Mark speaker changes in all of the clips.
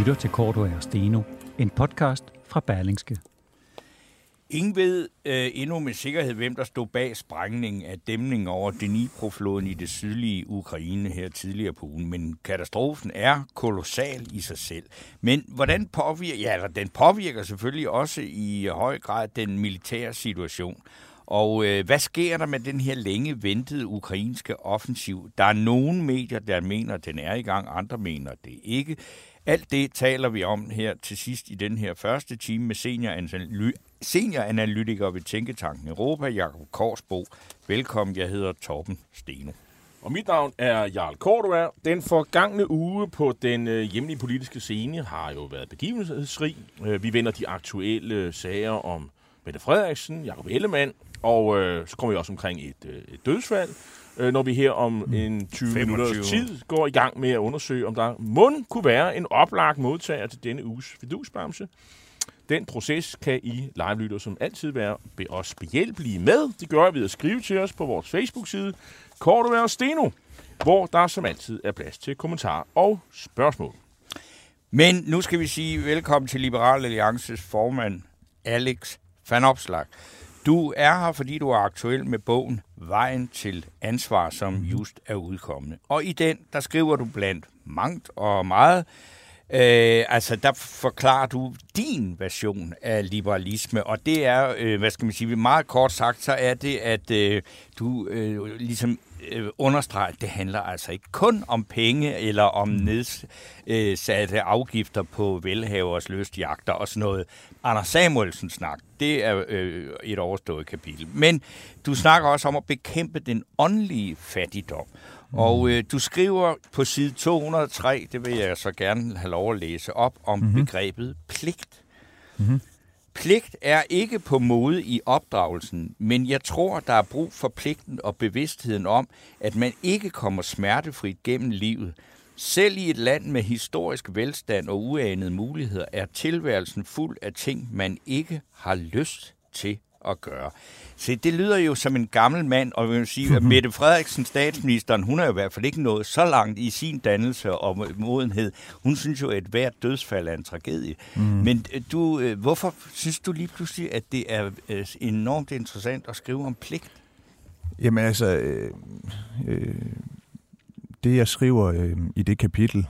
Speaker 1: lytter til Cordua og Steno, en podcast fra Berlingske.
Speaker 2: Ingen ved endnu med sikkerhed, hvem der stod bag sprængningen af dæmningen over Dnipro-floden i det sydlige Ukraine her tidligere på ugen. Men katastrofen er kolossal i sig selv. Men hvordan den påvirker selvfølgelig også i høj grad den militære situation. Og hvad sker der med den her længe ventede ukrainske offensiv? Der er nogle medier, der mener, at den er i gang, andre mener det ikke. Alt det taler vi om her til sidst i den her første time med senioranalytiker ved Tænketanken Europa, Jakob Korsbo. Velkommen, jeg hedder Torben Steno.
Speaker 3: Og mit navn er Jarl Cordua. Den forgangne uge på den hjemlige politiske scene har jo været begivenhedsrig. Vi vender de aktuelle sager om Mette Frederiksen, Jakob Ellemann, og så kommer vi også omkring et dødsfald, når vi her om en 20 minutters tid går i gang med at undersøge, om der kunne være en oplagt modtager til denne uges fidusbamse. Den proces kan I live-lytter som altid være os behjælpelige med. Det gør jeg ved at skrive til os på vores Facebook-side, Cordua og Steno, hvor der som altid er plads til kommentarer og spørgsmål.
Speaker 2: Men nu skal vi sige velkommen til Liberal Alliances formand, Alex Vanopslagh. Du er her, fordi du er aktuel med bogen Vejen til ansvar, som just er udkommende. Og i den, der skriver du blandt mangt og meget. Der forklarer du din version af liberalisme, og det er, meget kort sagt, så er det, at du understreger, at det handler altså ikke kun om penge eller om nedsatte afgifter på velhavers lystjagter og sådan noget. Anders Samuelsens snak, det er et overstået kapitel. Men du snakker også om at bekæmpe den åndelige fattigdom. Og du skriver på side 203, det vil jeg så gerne have lov at læse op, om begrebet pligt. Pligt er ikke på mode i opdragelsen, men jeg tror, der er brug for pligten og bevidstheden om, at man ikke kommer smertefrit gennem livet. Selv i et land med historisk velstand og uanede muligheder er tilværelsen fuld af ting, man ikke har lyst til at gøre. Så det lyder jo som en gammel mand, og jeg vil sige, at Mette Frederiksen, statsministeren, hun er jo i hvert fald ikke nået så langt i sin dannelse og modenhed. Hun synes jo, at hvert dødsfald er en tragedie. Men hvorfor synes du lige pludselig, at det er enormt interessant at skrive om pligt?
Speaker 4: Jamen altså, det jeg skriver i det kapitel,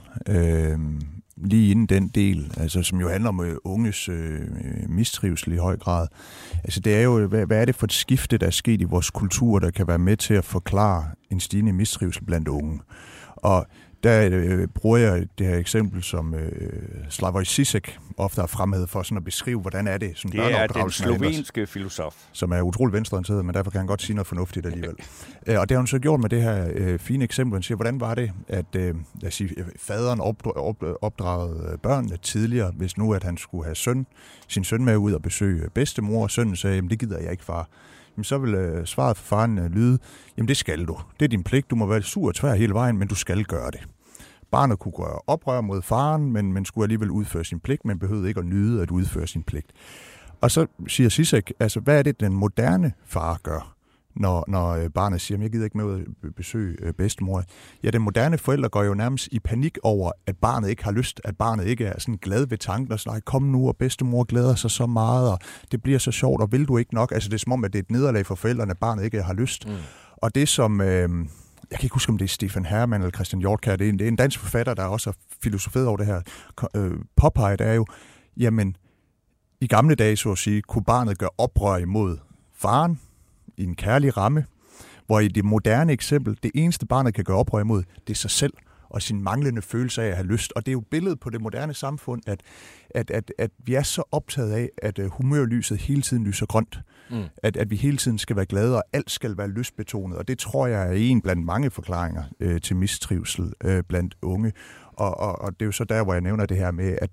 Speaker 4: lige inden den del, altså som jo handler om unges mistrivsel i høj grad. Altså det er jo, hvad er det for et skifte, der er sket i vores kultur, der kan være med til at forklare en stigende mistrivsel blandt unge. Og der bruger jeg det her eksempel, som Slavoj Žižek ofte har fremhævet for sådan at beskrive, hvordan er det. Sådan
Speaker 2: det er den slovenske filosof.
Speaker 4: Som er utroligt venstreorienteret, men derfor kan han godt sige noget fornuftigt alligevel. Og det har hun så gjort med det her fine eksempel. Han siger, hvordan var det, at faderen opdragede børnene tidligere, hvis nu at han skulle have sin søn med ud og besøge bedstemor, og sønnen sagde, jamen det gider jeg ikke, far. Jamen, så vil svaret for faren lyde, jamen det skal du. Det er din pligt, du må være sur og tvær hele vejen, men du skal gøre det. Barnet kunne gøre oprør mod faren, men man skulle alligevel udføre sin pligt, men behøvede ikke at nyde at udføre sin pligt. Og så siger Žižek, altså hvad er det, den moderne far gør, når barnet siger, jeg gider ikke med ud at besøge bedstemor. Ja, den moderne forælder går jo nærmest i panik over, at barnet ikke har lyst, at barnet ikke er sådan glad ved tanken, og sådan, kom nu, og bedstemor glæder sig så meget, og det bliver så sjovt, og vil du ikke nok? Altså det er som om, at det er et nederlag for forældrene, at barnet ikke har lyst. Og det som, jeg kan ikke huske, om det er Stefan Hermann eller Christian Hjortkær, det er en dansk forfatter, der også har filosoferet over det her, påpeget er jo, jamen i gamle dage, så at sige, kunne barnet gøre oprør imod faren, i en kærlig ramme, hvor i det moderne eksempel, det eneste barnet kan gøre oprør imod, det er sig selv og sin manglende følelse af at have lyst. Og det er jo billedet på det moderne samfund, at vi er så optaget af, at humørlyset hele tiden lyser grønt. At vi hele tiden skal være glade, og alt skal være lystbetonet. Og det tror jeg er en blandt mange forklaringer til mistrivsel blandt unge. Og det er jo så der, hvor jeg nævner det her med, at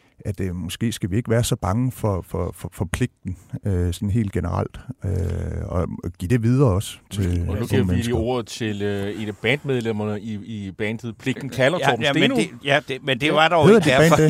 Speaker 4: måske skal vi ikke være så bange for pligten, sådan helt generelt, og give det videre også til
Speaker 3: og nu giver vi lige ordet til en af bandmedlemmerne i bandet Pligten kalder, Torben Steno.
Speaker 2: Men det var dog ikke derfor.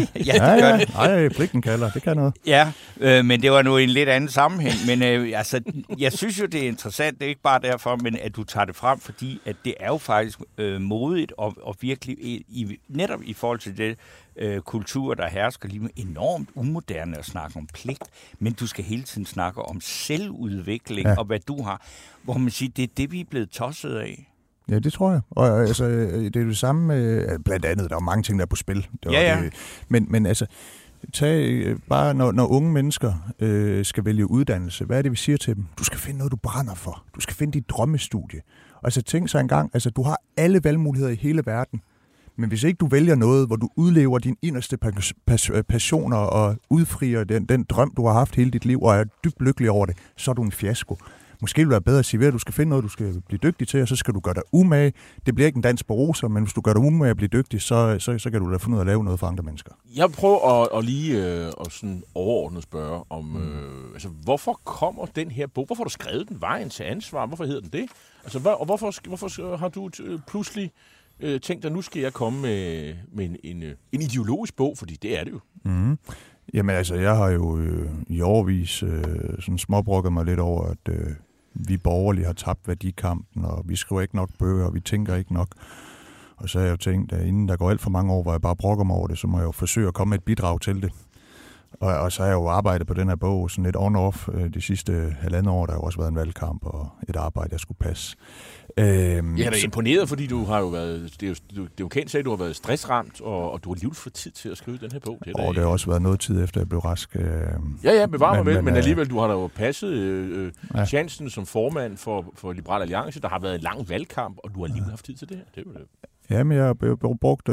Speaker 4: Ja, Pligten kalder, det kan noget.
Speaker 2: Ja, men det var nu en lidt anden sammenhæng. Men jeg synes jo, det er interessant, det er ikke bare derfor, men at du tager det frem, fordi at det er jo faktisk modigt og virkelig netop i forhold til det, kultur, der hersker lige med enormt umoderne at snakke om pligt, men du skal hele tiden snakke om selvudvikling og hvad du har, hvor man siger, det er det, vi er blevet tosset af.
Speaker 4: Ja, det tror jeg. Og altså, det er det samme med, blandt andet, der er mange ting, der er på spil. Det, men altså, tag bare, når unge mennesker skal vælge uddannelse, hvad er det, vi siger til dem? Du skal finde noget, du brænder for. Du skal finde dit drømmestudie. Altså, tænk sig engang, altså, du har alle valgmuligheder i hele verden, men hvis ikke du vælger noget, hvor du udlever dine inderste passioner og udfrier den drøm, du har haft hele dit liv, og er dybt lykkelig over det, så er du en fiasko. Måske vil det være bedre at sige, at du skal finde noget, du skal blive dygtig til, og så skal du gøre dig umage. Det bliver ikke en dans på roser, men hvis du gør dig umage at blive dygtig, så kan du da finde ud af at lave noget for andre mennesker.
Speaker 3: Jeg prøver at lige at sådan overordnet spørge om, altså, hvorfor kommer den her bog? Hvorfor har du skrevet den? Vejen til ansvar? Hvorfor hedder den det? Altså, hvorfor har du pludselig tænkt dig, nu skal jeg komme med en ideologisk bog, fordi det er det jo.
Speaker 4: Mm. Jamen altså, jeg har jo i årevis sådan småbrokket mig lidt over, at vi borgerlige har tabt værdikampen, og vi skriver ikke nok bøger, og vi tænker ikke nok. Og så har jeg jo tænkt, at inden der går alt for mange år, hvor jeg bare brokker mig over det, så må jeg jo forsøge at komme med et bidrag til det. Og så har jeg jo arbejdet på den her bog sådan lidt on-off de sidste 1,5 år. Der har jo også været en valgkamp og et arbejde, jeg skulle passe.
Speaker 3: Jeg er da imponeret, fordi du har jo været, det er jo kendt, at du har været stressramt, og du har alligevel fået tid til at skrive den her bog.
Speaker 4: Det har også været noget tid efter, jeg blev rask.
Speaker 3: Ja, bevar mig vel, men alligevel, du har da jo passet chancen som formand for Liberal Alliance. Der har været en lang valgkamp, og du har alligevel haft tid til det her. Det er jo det.
Speaker 4: Ja, men jeg har brugt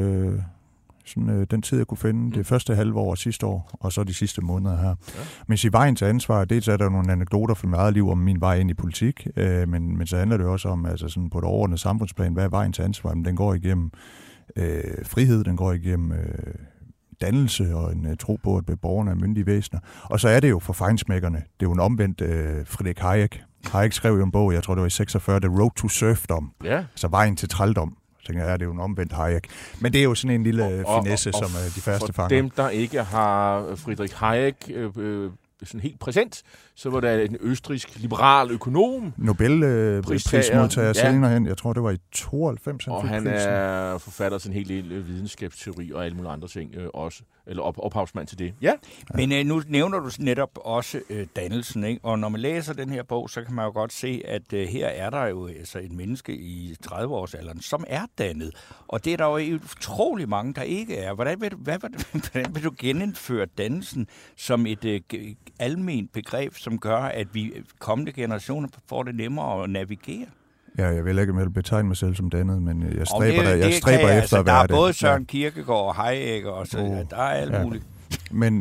Speaker 4: sådan, den tid, jeg kunne finde det første halve år sidste år, og så de sidste måneder her. Ja. Men i vejen til ansvar, dels er der nogle anekdoter fra mit eget liv om min vej ind i politik, men så handler det også om, altså sådan på et overordnet samfundsplan, hvad er vejen til ansvar? Men den går igennem frihed, den går igennem dannelse og en tro på, at borgerne er myndige væsener. Og så er det jo for feinschmeckerne. Det er jo en omvendt Friedrich Hayek. Hayek skrev jo en bog, jeg tror det var i 46, The Road to Serfdom. Ja. Altså vejen til trældom. Tænker jeg, det er jo en omvendt Hayek. Men det er jo sådan en lille finesse, som de første fanger.
Speaker 3: For dem, der ikke har Friedrich Hayek sådan helt præsent, så var der en østrigsk liberal økonom.
Speaker 4: Nobelprismodtager senere hen. Jeg tror, det var i 92.
Speaker 3: Og han er forfatter til en hel del videnskabsteori og alle mulige andre ting også. Eller ophavsmand til det. Ja. Men
Speaker 2: nu nævner du netop også dannelsen, ikke? Og når man læser den her bog, så kan man jo godt se, at her er der jo altså et menneske i 30-årsalderen, som er dannet. Og det er der jo utrolig mange, der ikke er. Hvordan vil du genindføre dannelsen som et alment begreb, som gør, at vi kommende generationer får det nemmere at navigere?
Speaker 4: Ja, jeg vil ikke betegne mig selv som dannet, men jeg stræber efter at være det.
Speaker 2: Der er både Søren Kierkegaard og Hayek, og så der er alt muligt.
Speaker 4: Men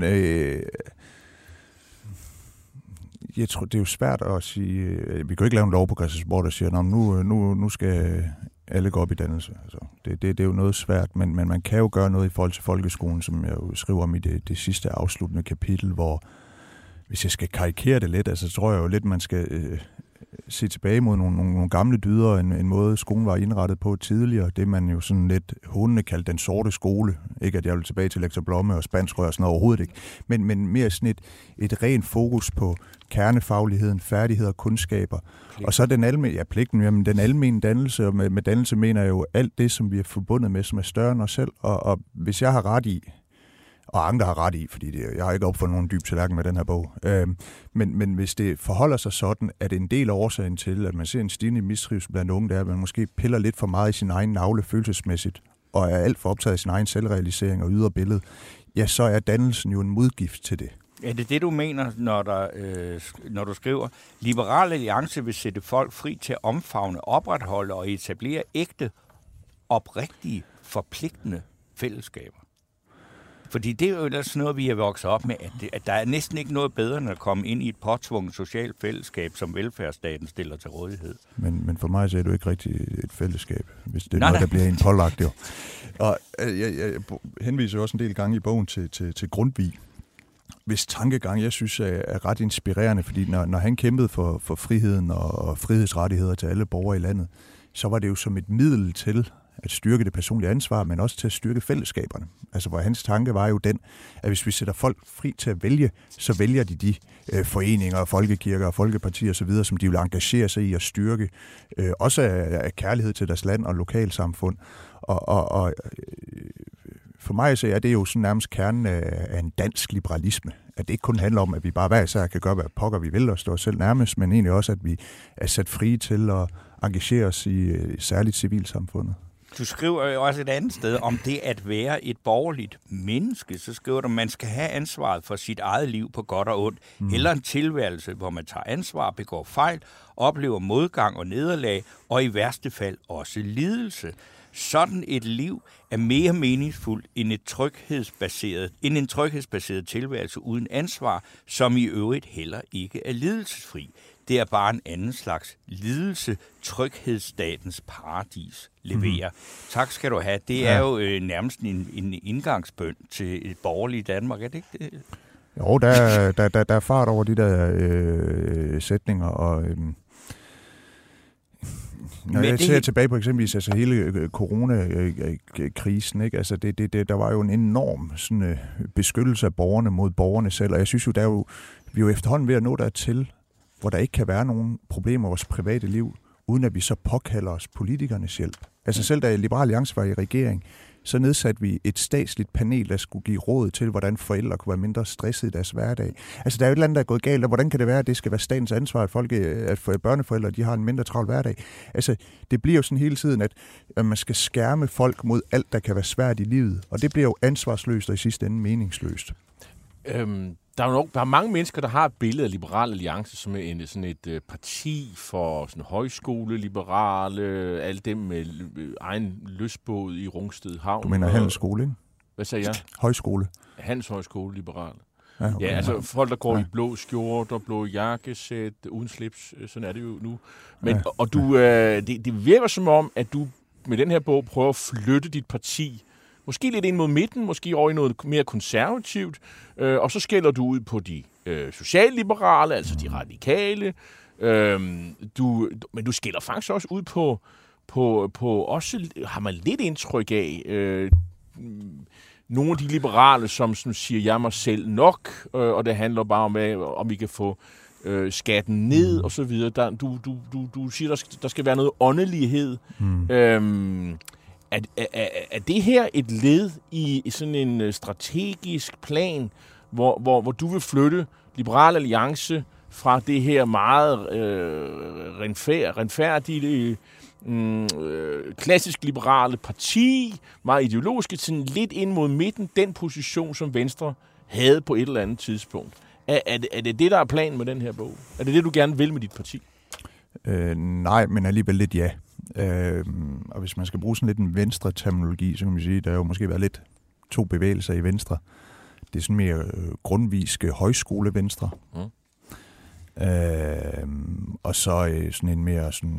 Speaker 4: jeg tror, det er jo svært at sige. Vi kan jo ikke lave en lov på Christiansborg, der siger, nu skal alle gå op i dannelse. Altså, det er jo noget svært, men man kan jo gøre noget i forhold til folkeskolen, som jeg jo skriver om i det sidste afsluttende kapitel, hvor, hvis jeg skal karikere det lidt, altså tror jeg jo lidt, man skal se tilbage mod nogle gamle dyder, en måde skolen var indrettet på tidligere. Det man jo sådan lidt hånende kaldte den sorte skole. Ikke at jeg vil tilbage til lektor Blomme og spanskrør og sådan noget, overhovedet ikke. Men mere sådan et rent fokus på kernefagligheden, færdigheder og kundskaber. Pligten. Og så den almene dannelse, og med dannelse mener jeg jo alt det, som vi er forbundet med, som er større end os selv. Og hvis jeg har ret i, og andre har ret i, fordi jeg har ikke opfundet nogen dyb tallerken med den her bog. Men hvis det forholder sig sådan, at en del af årsagen til, at man ser en stigende mistrivsel blandt unge, det er, at man måske piller lidt for meget i sin egen navle følelsesmæssigt, og er alt for optaget af sin egen selvrealisering og ydre billede, ja, så er dannelsen jo en modgift til det.
Speaker 2: Er det det, du mener, når du skriver, Liberal Alliance vil sætte folk fri til at omfavne, opretholde og etablere ægte, oprigtige, forpligtende fællesskaber? Fordi det er jo ellers noget, vi har vokset op med, at der er næsten ikke noget bedre, end at komme ind i et påtvunget socialt fællesskab, som velfærdsstaten stiller til rådighed.
Speaker 4: Men for mig så er det jo ikke rigtig et fællesskab, hvis det er noget, der bliver en pålagt. Jo. Og jeg henviser også en del gange i bogen til Grundtvig, hvis tankegang, jeg synes, er ret inspirerende, fordi når han kæmpede for friheden og frihedsrettigheder til alle borgere i landet, så var det jo som et middel til at styrke det personlige ansvar, men også til at styrke fællesskaberne. Altså, hvor hans tanke var jo den, at hvis vi sætter folk fri til at vælge, så vælger de foreninger, folkekirker og folkepartier osv., som de vil engagere sig i at styrke. Også af kærlighed til deres land og lokalsamfund. Og for mig så er det jo sådan nærmest kernen af en dansk liberalisme. At det ikke kun handler om, at vi bare hver især kan gøre, hvad pokker vi vil og stå os selv nærmest, men egentlig også, at vi er sat frie til at engagere os i særligt civilsamfundet.
Speaker 2: Du skriver jo også et andet sted om det at være et borgerligt menneske. Så skriver du, at man skal have ansvaret for sit eget liv på godt og ondt. Eller en tilværelse, hvor man tager ansvar, begår fejl, oplever modgang og nederlag, og i værste fald også lidelse. Sådan et liv er mere meningsfuldt end en tryghedsbaseret tilværelse uden ansvar, som i øvrigt heller ikke er lidelsesfri. Det er bare en anden slags lidelse, tryghedsstatens paradis leverer. Tak skal du have. Det er jo nærmest en indgangsbøn til et borgerligt Danmark, er det ikke det?
Speaker 4: Jo, der er fart over de der sætninger, og når jeg ser tilbage på eksempelvis altså hele coronakrisen, ikke? Altså der var jo en enorm sådan, beskyttelse af borgerne mod borgerne selv, og jeg synes jo, vi er jo efterhånden ved at nå dertil, hvor der ikke kan være nogen problemer i vores private liv, uden at vi så påkalder os politikernes hjælp. Altså selv da Liberal Alliance var i regering, så nedsatte vi et statsligt panel, der skulle give råd til, hvordan forældre kunne være mindre stressede i deres hverdag. Altså der er jo et eller andet, der er gået galt, og hvordan kan det være, at det skal være statens ansvar, at børneforældre de har en mindre travl hverdag? Altså det bliver jo sådan hele tiden, at man skal skærme folk mod alt, der kan være svært i livet, og det bliver jo ansvarsløst og i sidste ende meningsløst.
Speaker 3: Der er mange mennesker, der har et billede af Liberal Alliance som sådan et parti for sådan højskoleliberale, alle dem med egen lystbåd i Rungsted Havn.
Speaker 4: Du mener handelsskole, ikke?
Speaker 3: Hvad sagde jeg?
Speaker 4: Højskole.
Speaker 3: Handelshøjskole liberale.
Speaker 4: Ja, okay.
Speaker 3: Ja, altså folk, der går i blå skjorter, blå jakkesæt, uden slips, sådan er det jo nu. Men, og du, det virker som om, at du med den her bog prøver at flytte dit parti måske lidt ind mod midten, måske over i noget mere konservativt, og så skælder du ud på de socialliberale, altså de radikale. Men du skælder faktisk også ud på også, har man lidt indtryk af, nogle af de liberale, som siger, jeg mig selv nok, og det handler bare om vi kan få skatten ned, og så videre. Du siger, der skal være noget åndelighed. Er det her et led i sådan en strategisk plan, hvor du vil flytte Liberal Alliance fra det her meget renfærdige, klassisk liberale parti, meget ideologiske, sådan lidt ind mod midten, den position, som Venstre havde på et eller andet tidspunkt? Er det det, der er planen med den her bog? Er det det, du gerne vil med dit parti?
Speaker 4: Nej, men alligevel lidt ja. Og hvis man skal bruge sådan lidt en venstre-terminologi, så kan man sige, der har jo måske været lidt to bevægelser i Venstre. Det er sådan mere grundviske højskole-venstre. Og så sådan en mere sådan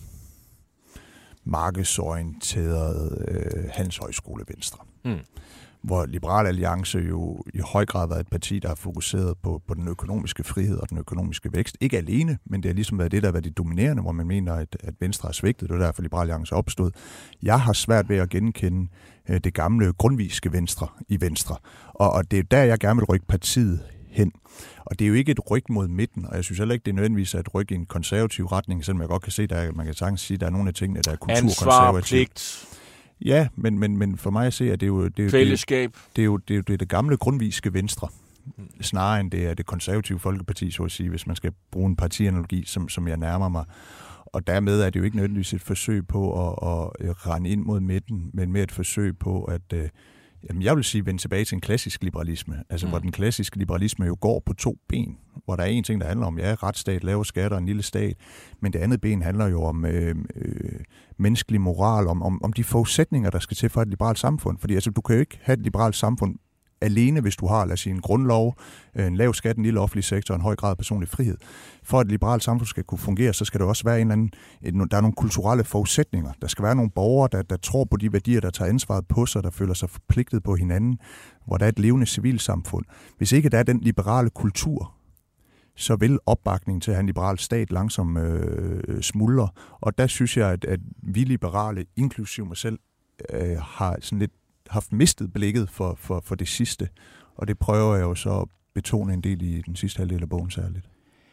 Speaker 4: markedsorienteret handelshøjskole-venstre. Hvor Liberal Alliance jo i høj grad har været et parti, der har fokuseret på den økonomiske frihed og den økonomiske vækst. Ikke alene, men det har ligesom været det, der har været det dominerende, hvor man mener, at Venstre har svigtet. Det er derfor, Liberal Alliance opstod. Jeg har svært ved at genkende det gamle grundviske Venstre i Venstre. Og det er der, jeg gerne vil rykke partiet hen. Og det er jo ikke et ryg mod midten, og jeg synes heller ikke, det er nødvendigvis at rykke i en konservativ retning, selvom jeg godt kan se, man kan sagtens sige, at der er nogle af tingene, der er kulturkonservative.
Speaker 3: Ansvar, pligt.
Speaker 4: Ja, men for mig at se, at det er jo
Speaker 3: fællesskab.
Speaker 4: Det er jo det gamle grundviske Venstre, snarere end det er det konservative Folkeparti, så at sige, hvis man skal bruge en partianalogi, som jeg nærmer mig. Og dermed er det jo ikke nødvendigvis et forsøg på at rende ind mod midten, men mere et forsøg på at jeg vil sige, vende tilbage til en klassisk liberalisme, altså hvor den klassiske liberalisme jo går på to ben, hvor der er en ting, der handler om, retsstat, lave skatter og en lille stat, men det andet ben handler jo om menneskelig moral, om de forudsætninger, der skal til for et liberalt samfund, fordi altså, du kan jo ikke have et liberalt samfund alene, hvis du har, lad os sige, en grundlov, en lav skat, en lille offentlig sektor og en høj grad af personlig frihed. For at et liberalt samfund skal kunne fungere, så skal der også være der er nogle kulturelle forudsætninger. Der skal være nogle borgere, der tror på de værdier, der tager ansvaret på sig, der føler sig forpligtet på hinanden, hvor der er et levende civilsamfund. Hvis ikke der er den liberale kultur, så vil opbakningen til at have en liberal stat langsomt smuldre. Og der synes jeg, at vi liberale, inklusive mig selv, har sådan lidt haft mistet blikket for det sidste, og det prøver jeg jo så at betone en del i den sidste halvdel af bogen særligt.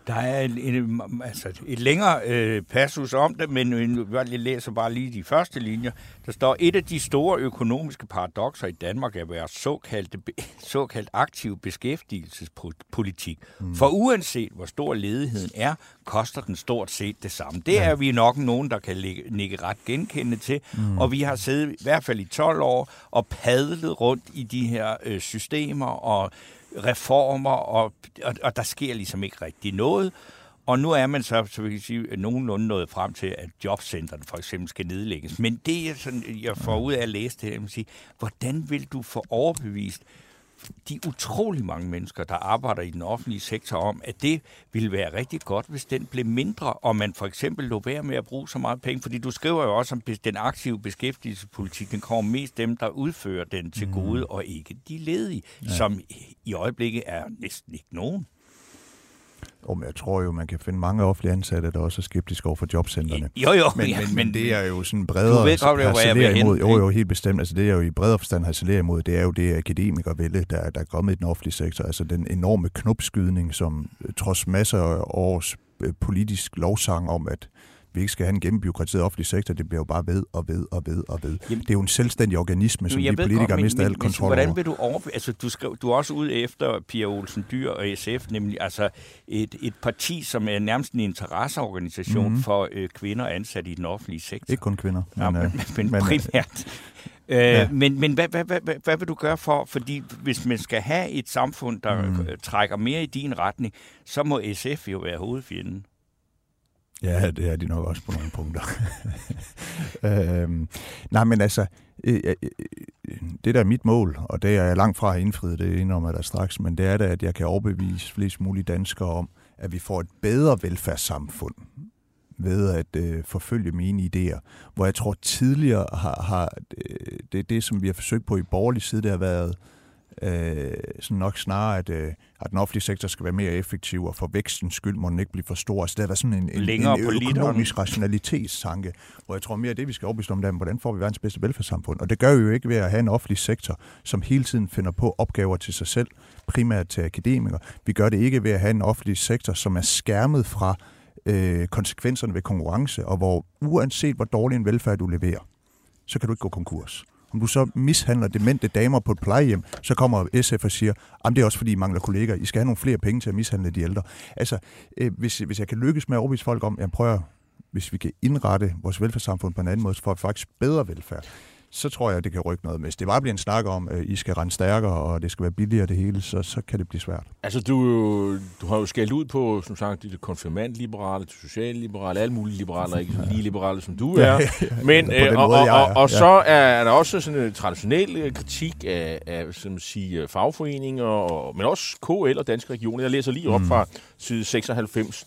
Speaker 2: Der er et længere passus om det, men jeg læser bare lige de første linjer. Der står, et af de store økonomiske paradokser i Danmark er vores såkaldt aktiv beskæftigelsespolitik. For uanset hvor stor ledigheden er, koster den stort set det samme. Det er vi nok nogen, der kan nikke ret genkendende til, og vi har siddet i hvert fald i 12 år og padlet rundt i de her systemer og reformer, og der sker ligesom ikke rigtig noget. Og nu er man så vil jeg sige, nogenlunde nået frem til, at jobcentrene for eksempel skal nedlægges. Men det er sådan, jeg får ud af at læse det, jeg må sige, hvordan vil du få overbevist de utrolig mange mennesker, der arbejder i den offentlige sektor om, at det ville være rigtig godt, hvis den blev mindre, og man for eksempel lå være med at bruge så meget penge, fordi du skriver jo også om den aktive beskæftigelsespolitik, den kommer mest dem, der udfører den til gode, og ikke de ledige, som i øjeblikket er næsten ikke nogen.
Speaker 4: Jeg tror jo, man kan finde mange offentlige ansatte, der også er skeptiske over for jobcentrene. Men det er jo sådan bredere harcelere imod. Jo, helt bestemt. Altså det er jo i bredere forstand harcelere imod. Det er jo det akademikervælde, der er kommet i den offentlige sektor. Altså den enorme knopskydning, som trods masser af års politisk lovsang om, at vi ikke skal have en gennembureaukratiseret offentlig sektor, det bliver jo bare ved. Jamen, det er jo en selvstændig organisme, som vi politikere mister al kontrol over.
Speaker 2: Hvordan vil du altså du er også ude efter Pia Olsen Dyhr og SF, nemlig altså et parti, som er nærmest en interesseorganisation for kvinder ansat i den offentlige sektor.
Speaker 4: Ikke kun kvinder.
Speaker 2: Men primært. Men hvad vil du gøre fordi hvis man skal have et samfund, der trækker mere i din retning, så må SF jo være hovedfjenden.
Speaker 4: Ja, det er de nok også på nogle punkter. Nej, men altså, det der er mit mål, og det er jeg langt fra at indfriet, det indrømmer der straks, men det er da, at jeg kan overbevise flest mulige danskere om, at vi får et bedre velfærdssamfund ved at forfølge mine idéer. Hvor jeg tror tidligere har det, som vi har forsøgt på i borgerlig side, det har været sådan nok snarere, at den offentlige sektor skal være mere effektiv, og for vækstens skyld må den ikke blive for stor. Så det har været sådan en økonomisk rationalitetstanke, hvor jeg tror mere, at det vi skal overbevise om, det er, hvordan får vi verdens bedste velfærdssamfund. Og det gør vi jo ikke ved at have en offentlig sektor, som hele tiden finder på opgaver til sig selv, primært til akademikere. Vi gør det ikke ved at have en offentlig sektor, som er skærmet fra konsekvenserne ved konkurrence, og hvor uanset hvor dårlig en velfærd du leverer, så kan du ikke gå konkurs. Om du så mishandler demente damer på et plejehjem, så kommer SF og siger, at det er også fordi I mangler kolleger, I skal have nogle flere penge til at mishandle de ældre. Altså, hvis jeg kan lykkes med at overbevise folk om, hvis vi kan indrette vores velfærdssamfund på en anden måde, så får vi faktisk bedre velfærd, så tror jeg, at det kan rykke noget. Hvis det bare bliver en snak om, at I skal rende stærkere, og det skal være billigere det hele, så kan det blive svært. Altså,
Speaker 3: du har jo skældt ud på, som sagt, de konfirmantliberale, de socialliberale, alle mulige liberale, ikke lige liberale, som du er. Men, og så er der også sådan en traditionel kritik af som man siger, fagforeninger, men også KL og Danske Regioner. Jeg læser lige op fra side 96.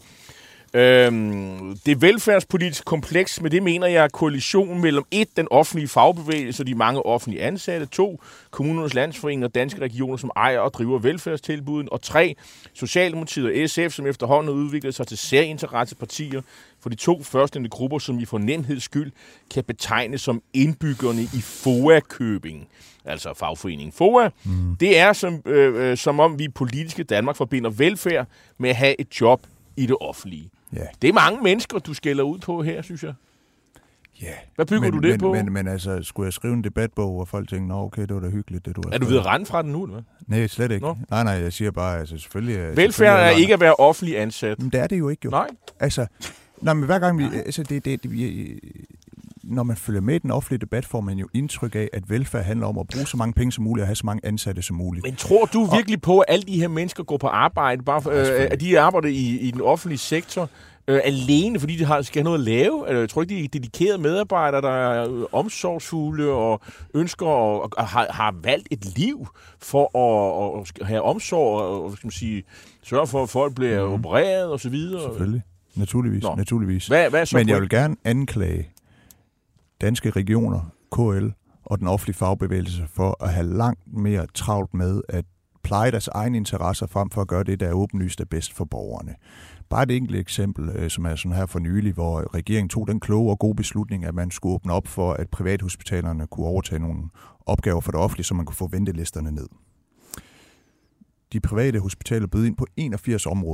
Speaker 3: Det velfærdspolitiske kompleks, med det mener jeg koalitionen mellem 1. den offentlige fagbevægelse og de mange offentlige ansatte, 2. kommunernes landsforening og Danske Regioner, som ejer og driver velfærdstilbuden, og 3. Socialdemokratiet og SF, som efterhånden har udviklet sig til særinteressepartier for de 2 førstnævnte grupper, som i fornemheds skyld kan betegnes som indbyggerne i FOA-Købing, altså fagforeningen FOA. Det er som om vi politiske Danmark forbinder velfærd med at have et job i det offentlige. Ja. Det er mange mennesker, du skælder ud på her, synes jeg.
Speaker 4: Ja.
Speaker 3: Hvad bygger du det på?
Speaker 4: Men altså, skulle jeg skrive en debatbog, hvor folk tænker, okay, det var da hyggeligt, det du har
Speaker 3: skrevet. Er du ved at rende fra den nu, eller hvad?
Speaker 4: Nej, slet ikke. Nej, jeg siger bare, altså selvfølgelig...
Speaker 3: Velfærd er ikke at være offentlig ansat.
Speaker 4: Men det er det jo ikke, jo.
Speaker 3: Nej.
Speaker 4: Altså, men hver gang vi... Altså, når man følger med i den offentlige debat, får man jo indtryk af, at velfærd handler om at bruge så mange penge som muligt og have så mange ansatte som muligt.
Speaker 3: Men tror du virkelig på, at alle de her mennesker går på arbejde, bare for, at de arbejder i den offentlige sektor alene, fordi de skal have noget at lave? Jeg tror ikke, de er dedikerede medarbejdere, der er omsorgsfulde og ønsker og har valgt et liv for at have omsorg og skal man sige, sørge for, at folk bliver opereret og så videre.
Speaker 4: Selvfølgelig. Naturligvis. Hvad så? Men jeg vil gerne anklage Danske Regioner, KL og den offentlige fagbevægelse for at have langt mere travlt med at pleje deres egne interesser frem for at gøre det, der er åbenlyst er bedst for borgerne. Bare et enkelt eksempel, som er sådan her for nylig, hvor regeringen tog den kloge og gode beslutning, at man skulle åbne op for, at privathospitalerne kunne overtage nogle opgaver for det offentlige, så man kunne få ventelisterne ned. De private hospitaler bød ind på 81 områder,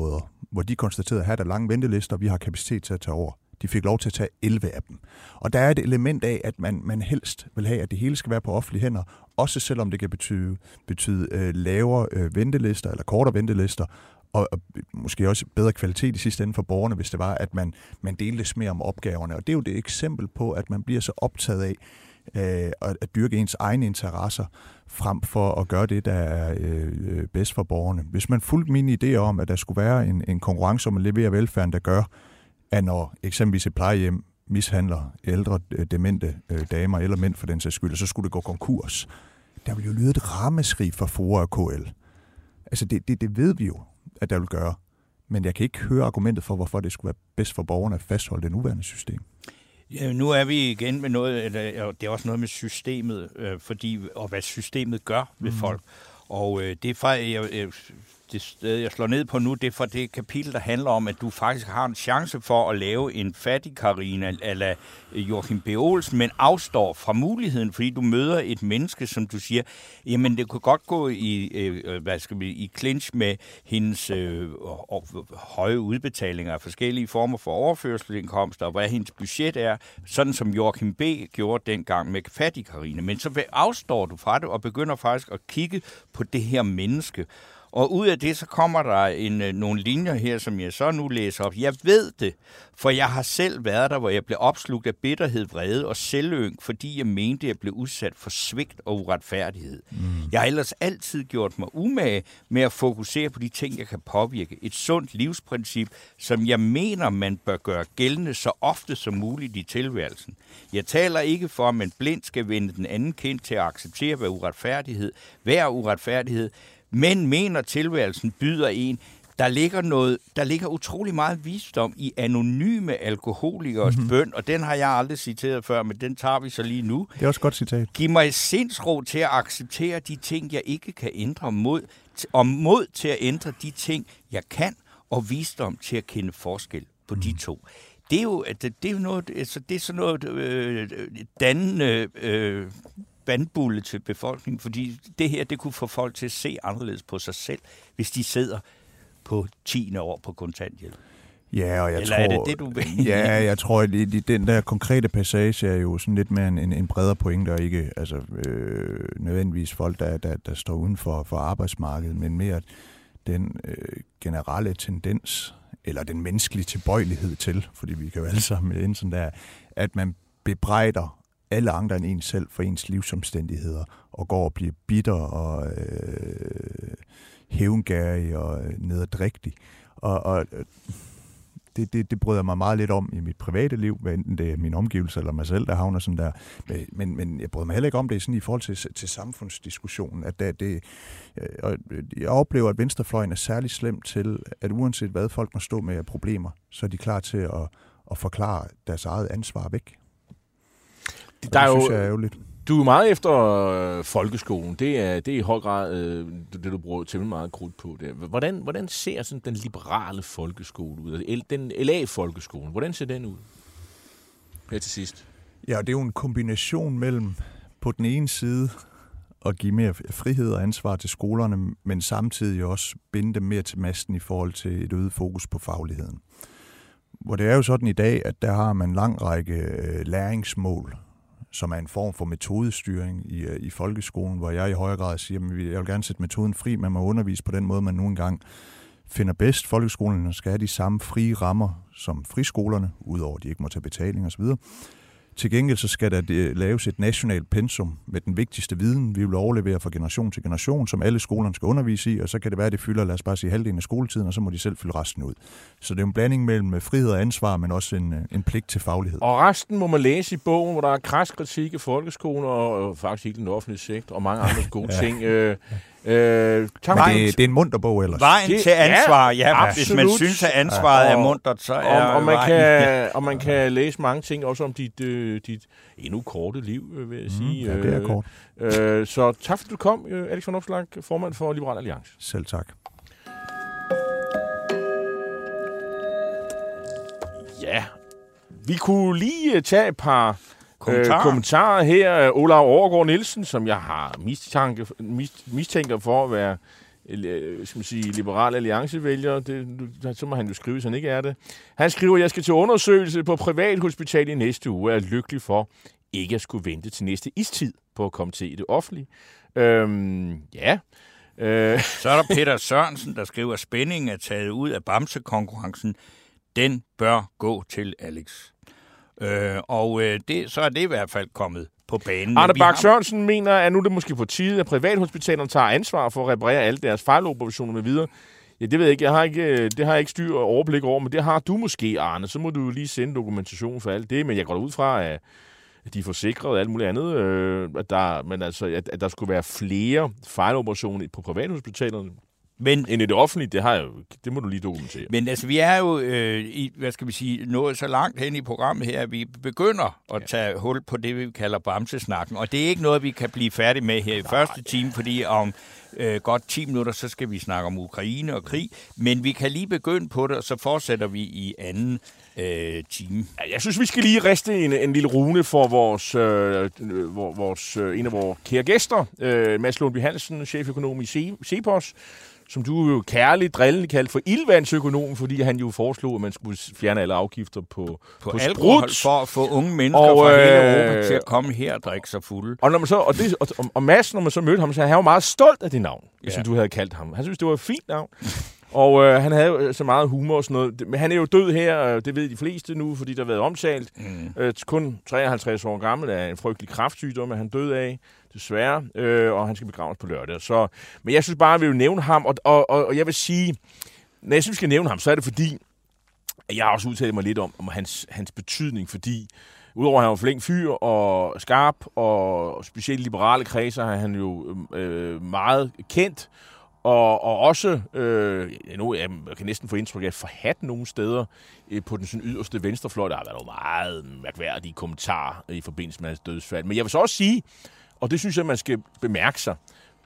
Speaker 4: hvor de konstaterede, at her er der lange ventelister, og vi har kapacitet til at tage over. De fik lov til at tage 11 af dem. Og der er et element af, at man helst vil have, at det hele skal være på offentlige hænder, også selvom det kan betyde lavere ventelister eller kortere ventelister, og måske også bedre kvalitet i sidste ende for borgerne, hvis det var, at man deltes mere om opgaverne. Og det er jo det eksempel på, at man bliver så optaget af at dyrke ens egne interesser, frem for at gøre det, der er bedst for borgerne. Hvis man fulgte mine idéer om, at der skulle være en konkurrence om at levere velfærden, der gør, at når eksempelvis et plejehjem mishandler ældre, demente damer eller mænd for den sags skyld, så skulle det gå konkurs. Der vil jo lyde et ramaskrig fra FOA og KL. Altså det ved vi jo, at der vil gøre. Men jeg kan ikke høre argumentet for, hvorfor det skulle være bedst for borgerne at fastholde det nuværende system.
Speaker 2: Ja, nu er vi igen med noget, det er også noget med systemet, og hvad systemet gør ved folk. Og det er fra, det sted, jeg slår ned på nu, det er fra det kapitel, der handler om, at du faktisk har en chance for at lave en fattig Carina eller Joachim B. Olsen, men afstår fra muligheden, fordi du møder et menneske, som du siger, jamen det kunne godt gå i clinch med hendes høje udbetalinger af forskellige former for overførselsindkomster, og hvad hendes budget er, sådan som Joachim B. gjorde dengang med fattig Carina. Men så afstår du fra det og begynder faktisk at kigge på det her menneske. Og ud af det, så kommer der nogle linjer her, som jeg så nu læser op. Jeg ved det, for jeg har selv været der, hvor jeg blev opslugt af bitterhed, vrede og selvynk, fordi jeg mente, at jeg blev udsat for svigt og uretfærdighed. Jeg har ellers altid gjort mig umage med at fokusere på de ting, jeg kan påvirke. Et sundt livsprincip, som jeg mener, man bør gøre gældende så ofte som muligt i tilværelsen. Jeg taler ikke for, at man blindt skal vende den anden kind til at acceptere, hvad uretfærdighed, men mener tilværelsen byder en, der ligger utrolig meget visdom i anonyme alkoholikers bøn, og den har jeg aldrig citeret før, men den tager vi så lige nu.
Speaker 4: Det er også et godt citat.
Speaker 2: Giv mig sindsro til at acceptere de ting, jeg ikke kan ændre, mod til at ændre de ting, jeg kan, og visdom til at kende forskel på de to. Det er jo noget, altså det er sådan noget dannende vandbulle til befolkningen, fordi det her, det kunne få folk til at se anderledes på sig selv, hvis de sidder på 10. år på kontanthjælp.
Speaker 4: Ja, og jeg
Speaker 2: Eller
Speaker 4: tror,
Speaker 2: er det du vil?
Speaker 4: Ja, jeg tror, at den der konkrete passage er jo sådan lidt mere en bredere pointe, og ikke nødvendigvis folk, der står uden for arbejdsmarkedet, men mere den generelle tendens, eller den menneskelige tilbøjelighed til, fordi vi kan jo alle sammen ende sådan der, at man bebrejder alle andre end en selv for ens livsomstændigheder, og går og bliver bitter og hævngærig og nederdrægtig. Og det bryder mig meget lidt om i mit private liv, hvad enten det er min omgivelse eller mig selv, der havner sådan der. Men jeg bryder mig heller ikke om det sådan i forhold til samfundsdiskussionen. Jeg oplever, at venstrefløjen er særlig slemt til, at uanset hvad folk må stå med af problemer, så er de klar til at forklare deres eget ansvar væk. Det synes jeg er ærgerligt.
Speaker 3: Du er meget efter folkeskolen. Det er i høj grad det, du bruger temmelig meget krudt på. Der. Hvordan ser sådan den liberale folkeskole ud? Den LA-folkeskolen, hvordan ser den ud? Her til sidst.
Speaker 4: Ja, det er jo en kombination mellem på den ene side at give mere frihed og ansvar til skolerne, men samtidig også binde dem mere til masten i forhold til et øget fokus på fagligheden. Hvor det er jo sådan i dag, at der har man en lang række læringsmål, som er en form for metodestyring i folkeskolen, hvor jeg i højere grad siger, at jeg vil gerne sætte metoden fri, man må undervise på den måde, man nu engang finder bedst. Folkeskolen skal have de samme frie rammer som friskolerne, udover at de ikke må tage betaling osv. Til gengæld så skal der laves et nationalt pensum med den vigtigste viden, vi vil overlevere fra generation til generation, som alle skolerne skal undervise i, og så kan det være, at det fylder, lad os bare sige, halvdelen af skoletiden, og så må de selv fylde resten ud. Så det er en blanding mellem frihed og ansvar, men også en pligt til faglighed.
Speaker 3: Og resten må man læse i bogen, hvor der er krads kritik af folkeskolen, og faktisk ikke den offentlige sektor, og mange andre gode ting.
Speaker 4: Det er en munter bog ellers.
Speaker 2: Vejen til ansvar, hvis man synes, at ansvaret er muntert, så er
Speaker 3: og man kan læse mange ting, også om dit endnu korte liv, vil jeg sige.
Speaker 4: Ja, det er kort.
Speaker 3: Så tak fordi du kom, Alex Vanopslagh, formand for Liberal Alliance.
Speaker 4: Selv tak.
Speaker 3: Ja, vi kunne lige tage et par kommentarer her. Olav Overgaard Nielsen, som jeg har mistænker for at være skal man sige, Liberal Alliance-vælger. Så må han jo skrive, hvis han ikke er det. Han skriver, jeg skal til undersøgelse på privathospital i næste uge. Jeg er lykkelig for ikke at skulle vente til næste istid på at komme til i det offentlige. Ja.
Speaker 2: Så er der Peter Sørensen, der skriver, at spændingen er taget ud af bamsekonkurrencen. Den bør gå til Alex. Så er det i hvert fald kommet på banen.
Speaker 3: Arne Bak Sørensen mener, at nu er det måske på tide, at privathospitalerne tager ansvar for at reparere alle deres fejloperationer med videre. Ja, det ved jeg ikke. Det har jeg ikke styr og overblik over, men det har du måske, Arne. Så må du lige sende dokumentation for alt det, men jeg går ud fra, at de er forsikret og alt muligt andet, at der skulle være flere fejloperationer på privathospitalerne. End i det offentlige, det må du lige dokumentere.
Speaker 2: Men altså, vi er jo nået så langt hen i programmet her, at vi begynder at tage hul på det, vi kalder bamsesnakken. Og det er ikke noget, vi kan blive færdige med her i første time, fordi om godt 10 minutter, så skal vi snakke om Ukraine og krig. Men vi kan lige begynde på det, og så fortsætter vi i anden time.
Speaker 3: Ja, jeg synes, vi skal lige riste en lille rune for en af vores kære gæster, Mads Lundby Hansen, cheføkonom i Cepos, som du jo kærligt drillende kaldte for ildvandsøkonom, fordi han jo foreslog, at man skulle fjerne alle afgifter på
Speaker 2: alkohol for at få unge mennesker fra hele Europa til at komme her og drikke sig fulde.
Speaker 3: Og Mads, når man så mødte ham, så han var meget stolt af det navn, som du havde kaldt ham. Han synes, det var et fint navn. Og han havde jo så meget humor og sådan noget. Men han er jo død her, det ved de fleste nu, fordi der har været omtalt. Kun 53 år gammel af en frygtelig kræftsygdom, at han død af, desværre. Og han skal begraves på lørdag. Men jeg synes bare, at vi vil nævne ham. Og jeg vil sige, når jeg synes, vi skal nævne ham, så er det fordi, at jeg har også udtalt mig lidt om hans betydning. Fordi udover at han var flink fyr og skarp, og specielt liberale kredser, er han jo meget kendt. Og også, jeg kan næsten få indtryk af, forhat nogle steder på den sådan yderste venstrefløj, der har været nogle meget mærkværdige kommentarer i forbindelse med hans dødsfald. Men jeg vil så også sige, og det synes jeg, man skal bemærke sig,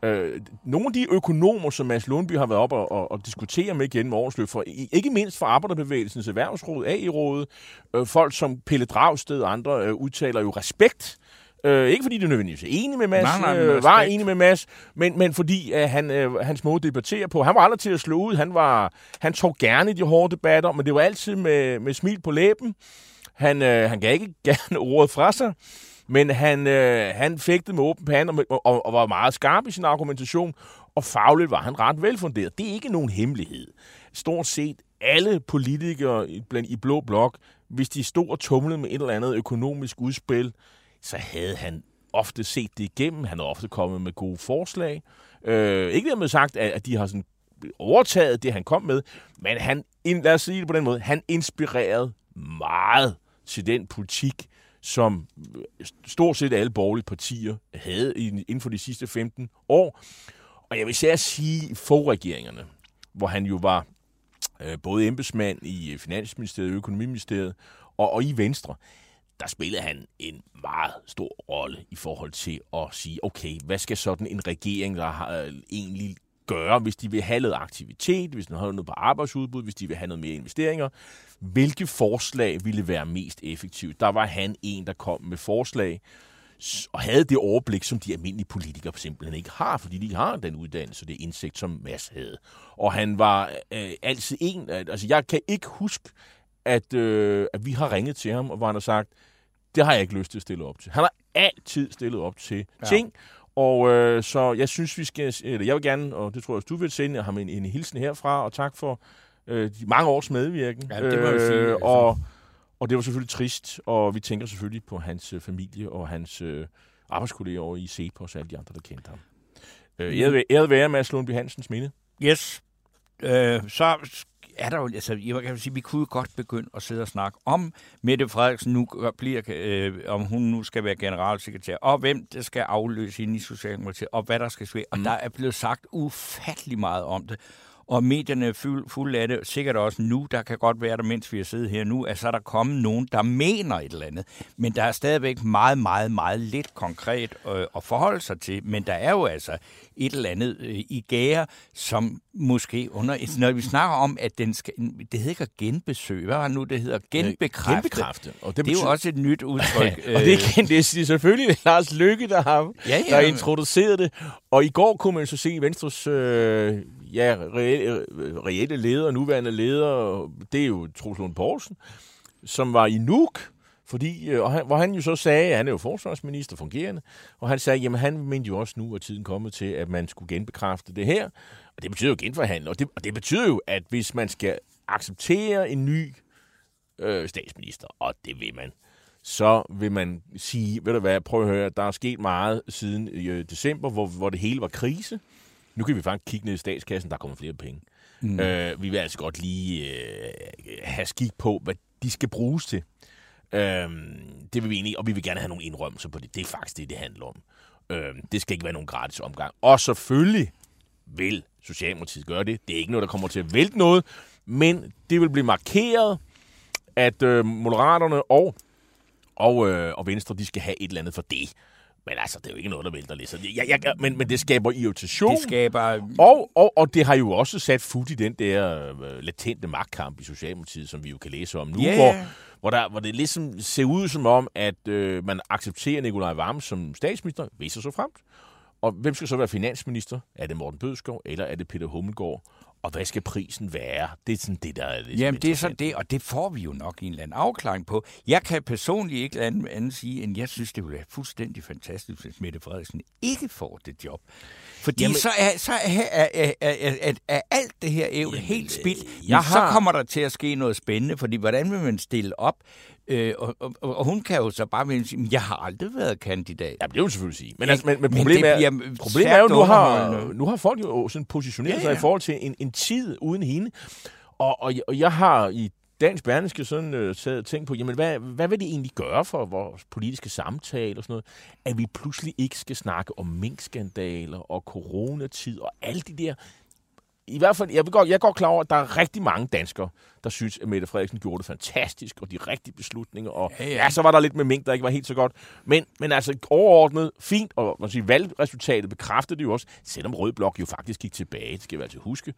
Speaker 3: nogle af de økonomer, som Mads Lundby har været op og diskutere med gennem årens løb, ikke mindst for Arbejderbevægelsens Erhvervsråd, AI-rådet, folk som Pelle Dragsted og andre udtaler jo respekt. Ikke fordi de nødvendigvis er enige med Mads, var enige med Mads, men fordi hans måde debatterer på. Han var aldrig til at slå ud. Han tog gerne de hårde debatter, men det var altid med smil på læben. Han gav ikke gerne ordet fra sig, men han fægtede med åben pande og var meget skarp i sin argumentation, og fagligt var han ret velfunderet. Det er ikke nogen hemmelighed. Stort set alle politikere i blå blok, hvis de stod og tumlede med et eller andet økonomisk udspil, så havde han ofte set det igennem. Han har ofte kommet med gode forslag. Ikke dermed sagt, at de har sådan overtaget det, han kom med, men lad os sige det på den måde, han inspirerede meget til den politik, som stort set alle borgerlige partier havde inden for de sidste 15 år. Og jeg vil især sige forregeringerne, hvor han jo var både embedsmand i Finansministeriet, Økonomiministeriet og i Venstre. Der spillede han en meget stor rolle i forhold til at sige, okay, hvad skal sådan en regering, der har egentlig gøre, hvis de vil have noget aktivitet, hvis de har noget på arbejdsudbud, hvis de vil have noget mere investeringer? Hvilke forslag ville være mest effektivt? Der var han en, der kom med forslag, og havde det overblik, som de almindelige politikere simpelthen ikke har, fordi de har den uddannelse, det indsigt, som Mads havde. Og han var altid en, altså jeg kan ikke huske, at vi har ringet til ham, og hvor han har sagt, det har jeg ikke lyst til at stille op til. Han har altid stillet op til ting, og så jeg synes, jeg vil gerne, og det tror jeg også, du vil sende ham en hilsen herfra, og tak for de mange års medvirken.
Speaker 2: Ja, det må jeg sige.
Speaker 3: Og det var selvfølgelig trist, og vi tænker selvfølgelig på hans familie og hans arbejdskolleger over i Cepos og alle de andre, der kendte ham. Æret være Mads Lundby Hansens minde.
Speaker 2: Yes. Så er der jo, altså, jeg kan sige, vi kunne godt begynde at sidde og snakke om Mette Frederiksen nu om hun nu skal være generalsekretær, og hvem der skal afløse hende i Socialdemokratiet, og hvad der skal ske. Og der er blevet sagt ufattelig meget om det. og medierne er fulde af det, sikkert også nu, der kan godt være der, mens vi har siddet her nu, at så er der kommet nogen, der mener et eller andet. Men der er stadigvæk meget, meget, meget lidt konkret at forholde sig til. Men der er jo altså et eller andet i gære, som måske når vi snakker om, at den skal, det hedder genbesøg. Hvad var det nu, det hedder? Genbekræfte. Og det er jo også et nyt udtryk.
Speaker 3: Og det er selvfølgelig Lars Løkke, der har introduceret det. Og i går kunne man så se Venstres reelle leder, nuværende leder, det er jo Troels Lund Poulsen, som var i Nuuk, fordi, hvor han jo så sagde, at han er jo forsvarsminister, fungerende, og han sagde, jamen han mente jo også nu, at tiden kommet til, at man skulle genbekræfte det her, og det betyder jo genforhandle, og det betyder jo, at hvis man skal acceptere en ny statsminister, og det vil man, så vil man sige, ved du hvad, prøv at høre, der er sket meget siden december, hvor det hele var krise. Nu kan vi faktisk kigge ned i statskassen, der kommer flere penge. Vi vil altså godt lige have skik på, hvad de skal bruges til. Det vil vi egentlig, og vi vil gerne have nogle indrømmelser på det. Det er faktisk det handler om. Det skal ikke være nogen gratis omgang. Og selvfølgelig vil Socialdemokratiet gøre det. Det er ikke noget, der kommer til at vælte noget, men det vil blive markeret, at Moderaterne og Venstre, de skal have et eller andet for det. Men altså, det er jo ikke noget, der vælter lidt. Men det skaber irritation.
Speaker 2: Det skaber...
Speaker 3: Og det har jo også sat fod i den der latente magtkamp i Socialdemokratiet, som vi jo kan læse om nu, hvor det ligesom ser ud som om, at man accepterer Nikolaj Wammen som statsminister, viser så fremt. Og hvem skal så være finansminister? Er det Morten Bødskov, eller er det Peter Hummelgaard? Og hvad skal prisen være? Det er sådan det, der er lidt.
Speaker 2: Jamen, det er sådan det, og det får vi jo nok en eller anden afklaring på. Jeg kan personligt ikke andet sige, end jeg synes, det ville være fuldstændig fantastisk, hvis Mette Frederiksen ikke får det job. Fordi jamen, så er alt det her ævle helt spildt. Så kommer der til at ske noget spændende, fordi hvordan vil man stille op? Og hun kan jo så bare sige, jeg har aldrig været kandidat.
Speaker 3: Ja, det vil selvfølgelig sige. Men problemet er jo, nu har folk jo sådan positioneret sig i forhold til en tid uden hende. Og jeg har i dagens Berlingske sådan tænkt på, jamen hvad vil det egentlig gøre for vores politiske samtale og sådan noget, at vi pludselig ikke skal snakke om minkskandaler og coronatid og alle de der. I hvert fald, jeg er godt klar over, at der er rigtig mange danskere, der synes, at Mette Frederiksen gjorde det fantastisk, og de rigtige beslutninger, og så var der lidt med mink, der ikke var helt så godt. Men altså overordnet fint, og man siger, valgresultatet bekræftede det jo også, selvom Rød Blok jo faktisk gik tilbage, det skal vi altså huske,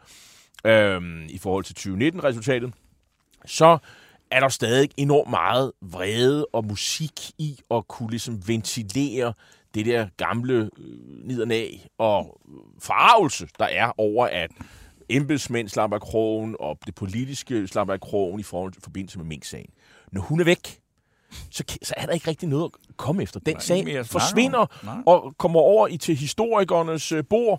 Speaker 3: i forhold til 2019-resultatet, så er der stadig enormt meget vrede og musik i at kunne ligesom ventilere det der gamle nidernag og forarvelse, der er over, at embedsmænd slapper af krogen, og det politiske slapper af krogen i forbindelse med Mink-sagen. Når hun er væk, så er der ikke rigtig noget at komme efter. Den sag forsvinder og kommer over til historikernes bord,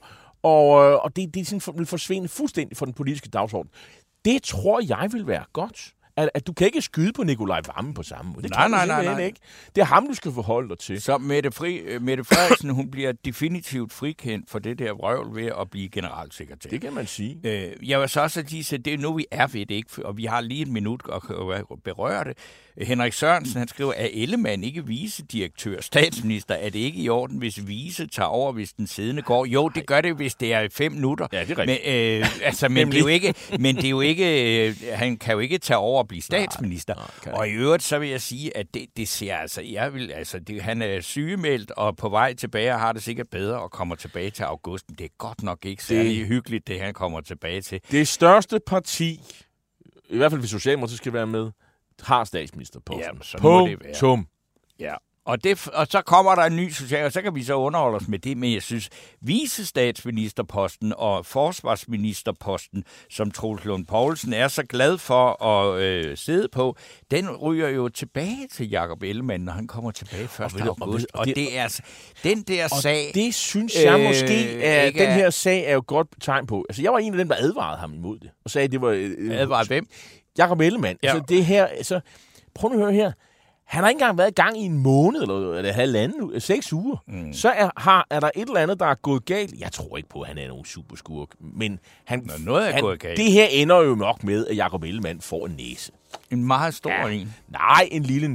Speaker 3: og det sådan vil forsvinde fuldstændig fra den politiske dagsorden. Det tror jeg vil være godt. At du kan ikke skyde på Nikolaj Wammen på samme måde. Nej. Ikke. Det er ham, du skal forholde dig til.
Speaker 2: Så Mette Frederiksen, hun bliver definitivt frikendt for det der vrøvl ved at blive generalsekretær.
Speaker 3: Det kan man sige.
Speaker 2: Jeg vil så også sige, at det er nu, vi er ved det, ikke? Og vi har lige et minut at berøre det. Henrik Sørensen, han skriver, at Ellemann ikke vicedirektør, statsminister, er det ikke i orden, hvis vice tager over, hvis den siddende går? Jo, det gør det, hvis det er 5 minutter.
Speaker 3: Ja, det er rigtigt.
Speaker 2: Men det er jo ikke, han kan jo ikke tage over og blive statsminister. Nej, og i øvrigt, så vil jeg sige, at det ser han er sygemeldt og på vej tilbage og har det sikkert bedre og kommer tilbage til augusten. Det er godt nok ikke særlig hyggeligt, det han kommer tilbage til.
Speaker 3: Det største parti, i hvert fald hvis Socialdemokratiet skal være med, har statsministerposten.
Speaker 2: Jamen, så må det være.
Speaker 3: Punktum.
Speaker 2: Ja. Og så kommer der en ny social, og så kan vi så underholde os med det, men jeg synes, vicestatsministerposten og forsvarsministerposten, som Troels Lund Poulsen er så glad for at sidde på, den ryger jo tilbage til Jakob Ellemann, når han kommer tilbage 1. august. Og det er den der sag...
Speaker 3: det synes jeg måske, at den her sag er jo et godt tegn på. Altså, jeg var en af dem, der advarede ham imod det, og sagde, at det var...
Speaker 2: Advarede hvem?
Speaker 3: Jakob Ellemann. Ja. Altså, det her... Altså, prøv at høre her. Han har ikke engang været i gang i en måned, eller 6 uger. Så er der et eller andet, der er gået galt. Jeg tror ikke på, at han er nogen superskurk. Men
Speaker 2: gået galt.
Speaker 3: Det her ender jo nok med, at Jakob Ellemann får en næse.
Speaker 2: En meget stor en?
Speaker 3: Nej, en lille næse.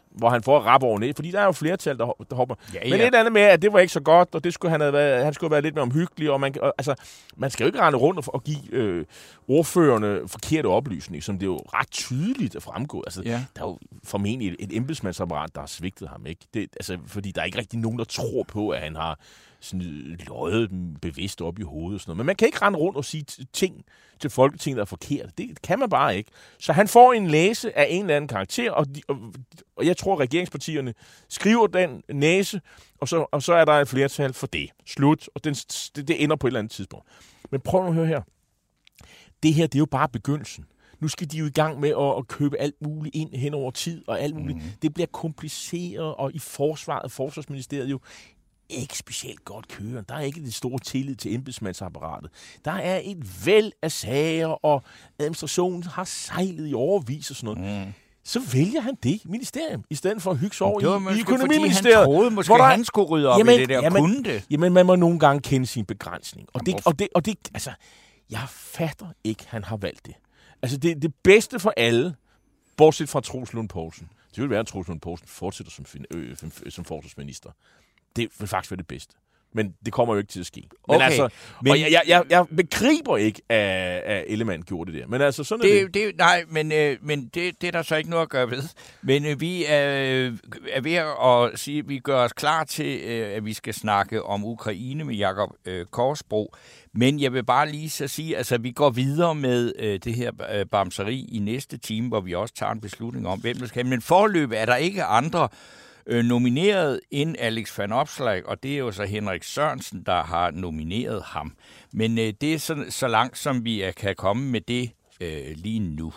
Speaker 3: hvor han får rap over ned, fordi der er jo flertal, der hopper.
Speaker 2: Ja.
Speaker 3: Men et andet med, at det var ikke så godt, og det skulle han skulle have været lidt mere omhyggelig, og man skal jo ikke rende rundt og give ordførerne forkerte oplysninger, som det er jo ret tydeligt at fremgå. Altså, der er jo formentlig et embedsmandsapparat, der har svigtet ham, ikke? Fordi der er ikke rigtig nogen, der tror på, at han har sådan løjet dem bevidst op i hovedet og sådan noget. Men man kan ikke rende rundt og sige ting til Folketinget, der er forkert. Det kan man bare ikke. Så han får en næse af en eller anden karakter, og jeg tror, regeringspartierne skriver den næse, og så er der et flertal for det. Slut. Og det ender på et eller andet tidspunkt. Men prøv at høre her. Det her, det er jo bare begyndelsen. Nu skal de jo i gang med at købe alt muligt ind hen over tid, og alt muligt. Det bliver kompliceret, og i Forsvarsministeriet jo ikke specielt godt kørende. Der er ikke det store tillid til embedsmandsapparatet. Der er et væld af sager, og administrationen har sejlet i overvis og sådan noget. Så vælger han det ministerium, i stedet for at hygge sig over i økonomiministeriet.
Speaker 2: Han troede måske, han skulle rydde op i det der, kunne det.
Speaker 3: Jamen, man må nogle gange kende sin begrænsning. Og det, altså, jeg fatter ikke, han har valgt det. Altså, det bedste for alle, bortset fra Troels Lund Poulsen. Det vil være, at Troels Lund Poulsen fortsætter som forsvarsminister. Det vil faktisk være det bedste. Men det kommer jo ikke til at ske. Men altså, og jeg begriber ikke, at Ellemann gjorde det der. Men altså, sådan er det.
Speaker 2: Nej, men det er der så ikke noget at gøre ved. Men vi er ved at sige, at vi gør os klar til, at vi skal snakke om Ukraine med Jakob Korsbro. Men jeg vil bare lige så sige, altså vi går videre med det her bamseri i næste time, hvor vi også tager en beslutning om, hvem der skal. Men foreløbet er der ikke andre nomineret end Alex Van Opslark, og det er jo så Henrik Sørensen, der har nomineret ham. Men det er så langt, som vi kan komme med det lige nu.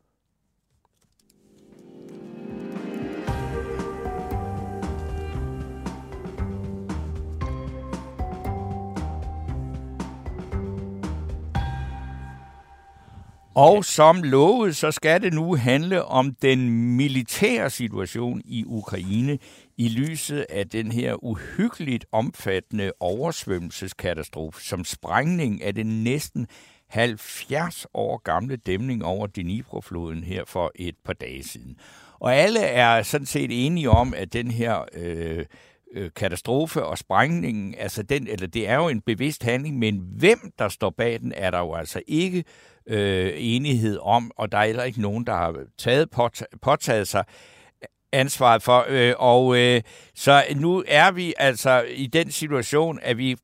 Speaker 2: Og som lovet, så skal det nu handle om den militære situation i Ukraine i lyset af den her uhyggeligt omfattende oversvømmelseskatastrofe, som sprængning af den næsten 70 år gamle dæmning over Dnipro-floden her for et par dage siden. Og alle er sådan set enige om, at den her katastrofe og sprængningen, altså det er jo en bevidst handling, men hvem der står bag den, er der jo altså ikke enighed om, og der er heller ikke nogen, der har påtaget sig ansvaret for. Så nu er vi altså i den situation, at vi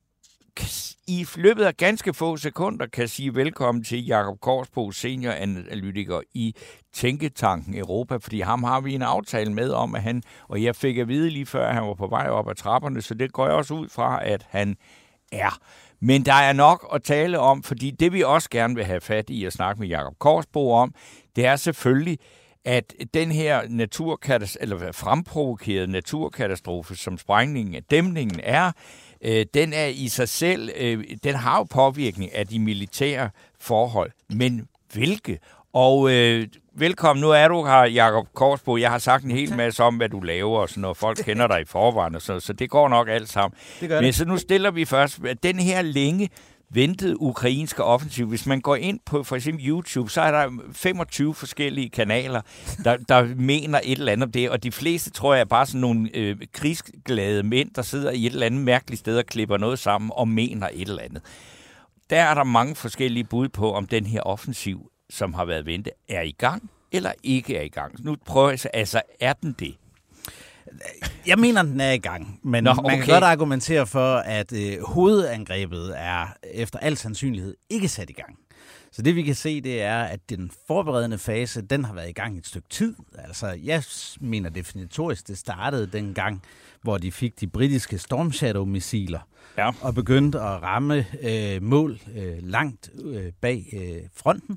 Speaker 2: i løbet af ganske få sekunder kan sige velkommen til Jakob Korsbro, senioranalytiker i Tænketanken Europa, fordi ham har vi en aftale med om, at og jeg fik at vide lige før, at han var på vej op ad trapperne, så det går jeg også ud fra, at han er. Men der er nok at tale om, fordi det vi også gerne vil have fat i at snakke med Jakob Korsbro om, det er selvfølgelig, at den her fremprovokerede naturkatastrofe, som sprængningen af dæmningen er, den er i sig selv, den har jo påvirkning af de militære forhold, men hvilke? Og velkommen, nu er du her, Jakob Korsbro. Jeg har sagt en hel masse om, hvad du laver, og sådan noget. Folk kender dig i forvejen, så det går nok alt sammen. Men så nu stiller vi først, den her længe ventede ukrainske offensiv. Hvis man går ind på for eksempel YouTube, så er der 25 forskellige kanaler, der mener et eller andet om det, og de fleste, tror jeg, er bare sådan nogle krigsglade mænd, der sidder i et eller andet mærkeligt sted og klipper noget sammen og mener et eller andet. Der er der mange forskellige bud på, om den her offensiv, som har været ventet, er i gang eller ikke er i gang. Nu prøver jeg, altså er den det?
Speaker 5: Jeg mener, den er i gang, men man kan godt argumentere for, at hovedangrebet er efter al sandsynlighed ikke sat i gang. Så det vi kan se, det er, at den forberedende fase, den har været i gang et stykke tid. Altså, jeg mener definitorisk, det startede dengang, hvor de fik de britiske Storm Shadow-missiler og begyndte at ramme mål langt bag fronten.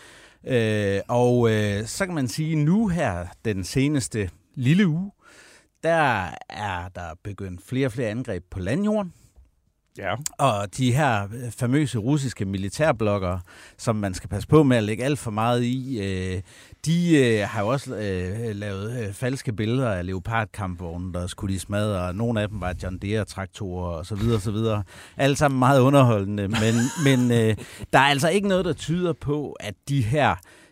Speaker 5: Så kan man sige, nu her, den seneste lille uge, der er der begyndt flere og flere angreb på landjorden.
Speaker 2: Ja. Og
Speaker 5: de her famøse russiske militærbloggere, som man skal passe på med at lægge alt for meget i, de har jo også lavet falske billeder af Leopard-kampvogne, der skulle de smadre, og nogle af dem var John Deere-traktorer og så videre, så videre. Alle sammen meget underholdende, men der er altså ikke noget, der tyder på, at de her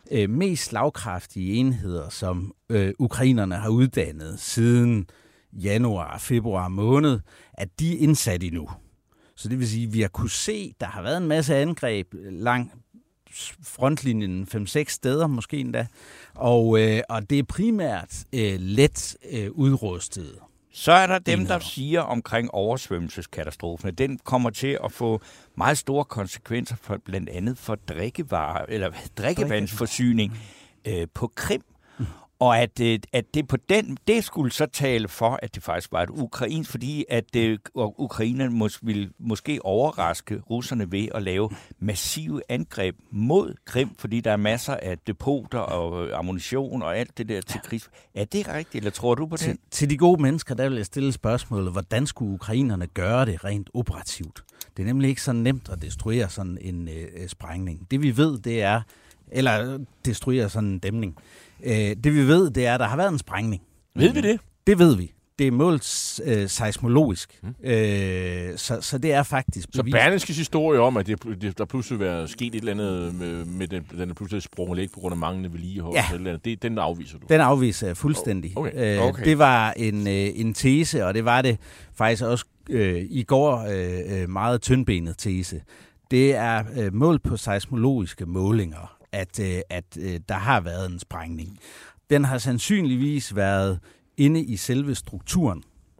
Speaker 5: mest slagkraftige enheder, som ukrainerne har uddannet siden januar, februar måned, at de er indsat endnu. Så det vil sige, at vi har kunne se, der har været en masse angreb lang frontlinjen 5-6 steder måske endda, og det er primært let udrustet.
Speaker 2: Så er der dem, der siger omkring oversvømmelseskatastrofen, at den kommer til at få meget store konsekvenser for blandt andet for drikkevandsforsyning på Krim. Og at det på det skulle så tale for, at det faktisk var et ukrainsk, fordi at ukrainerne ville måske overraske russerne ved at lave massive angreb mod Krim, fordi der er masser af depoter og ammunition og alt det der til krig. Er det rigtigt, eller tror du på det?
Speaker 5: Til de gode mennesker, der vil jeg stille spørgsmålet, hvordan skulle ukrainerne gøre det rent operativt? Det er nemlig ikke så nemt at destruere sådan en sprængning. Det vi ved, det er, eller destruere sådan en dæmning. Det vi ved, det er, at der har været en sprængning.
Speaker 3: Ved vi det?
Speaker 5: Det ved vi. Det er målt seismologisk. Så det er faktisk
Speaker 3: bevist. Så Berlingskes historie om, at der pludselig var sket et eller andet med den er pludselig sprunget læg på grund af manglende vedligehold, den afviser du?
Speaker 5: Den afviser jeg fuldstændig. Okay. Det var en tese, og det var det faktisk også i går meget tyndbenet tese. Det er målt på seismologiske målinger, at der har været en sprængning. Den har sandsynligvis været inde i selve strukturen,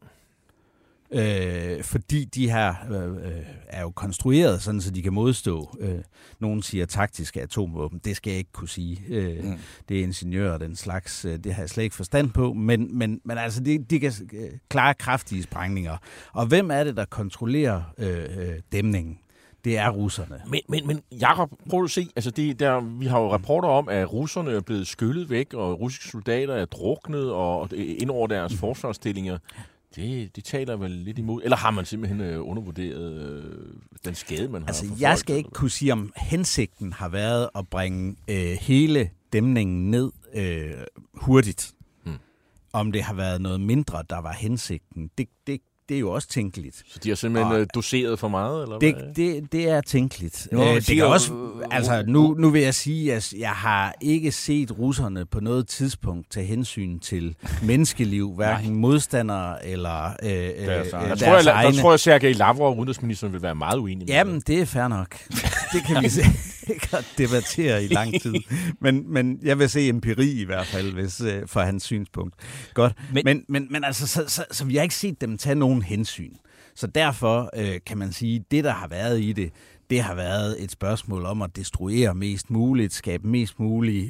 Speaker 5: fordi de her er jo konstrueret sådan, så de kan modstå. Nogen siger taktiske atomvåben. Det skal jeg ikke kunne sige. Det er ingeniører og den slags. Det har jeg slet ikke forstand på. Men altså, de kan klare kraftige sprængninger. Og hvem er det, der kontrollerer dæmningen? Det er russerne.
Speaker 3: Men Jakob, prøv at se, altså vi har jo rapporter om, at russerne er blevet skyllet væk, og russiske soldater er druknet og ind over deres forsvarsstillinger. Det taler vel lidt imod. Eller har man simpelthen undervurderet den skade, man har?
Speaker 5: Altså, jeg skal ikke kunne sige, om hensigten har været at bringe hele dæmningen ned hurtigt. Om det har været noget mindre, der var hensigten. Det er jo også tænkeligt.
Speaker 3: Så de har simpelthen doseret for meget, eller hvad?
Speaker 5: Det er tænkeligt. Det kan også, altså, nu vil jeg sige, at jeg har ikke set russerne på noget tidspunkt tage hensyn til menneskeliv, hverken modstandere eller deres egne.
Speaker 3: Der tror jeg, Sergej Lavrov, udenrigsministeren, vil være meget uenig med.
Speaker 5: Jamen, det er fair nok. Det kan vi godt debattere i lang tid. Men jeg vil se empiri i hvert fald, for hans synspunkt. Godt. Men altså, så vi har ikke set dem tage nogen hensyn. Så derfor kan man sige, at det, der har været i det har været et spørgsmål om at destruere mest muligt, skabe mest muligt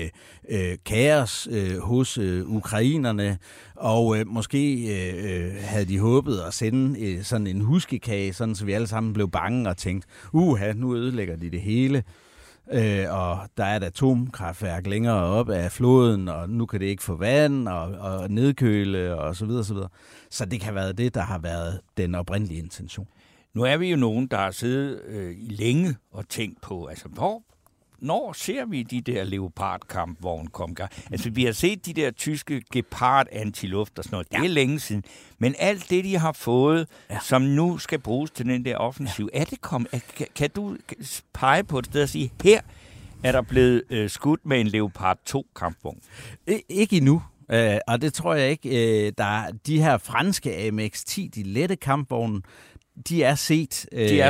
Speaker 5: kaos hos ukrainerne, og måske havde de håbet at sende sådan en huskekage, sådan så vi alle sammen blev bange og tænkte, nu ødelægger de det hele. Og der er et atomkraftværk længere op af floden, og nu kan det ikke få vand og nedkøle og så videre, så videre. Så det kan være det, der har været den oprindelige intention.
Speaker 2: Nu er vi jo nogen, der har siddet længe og tænkt på, altså når ser vi de der Leopard-kampvogne komme? Altså vi har set de der tyske Gepard-antiluft og sådan noget, det er længe siden. Men alt det, de har fået, som nu skal bruges til den der offensiv, er det kommet? Kan du pege på et sted og sige, her er der blevet skudt med en Leopard 2-kampvogn?
Speaker 5: Ikke endnu. Og det tror jeg ikke. Der de her franske AMX-10, de lette kampvogne, de er set,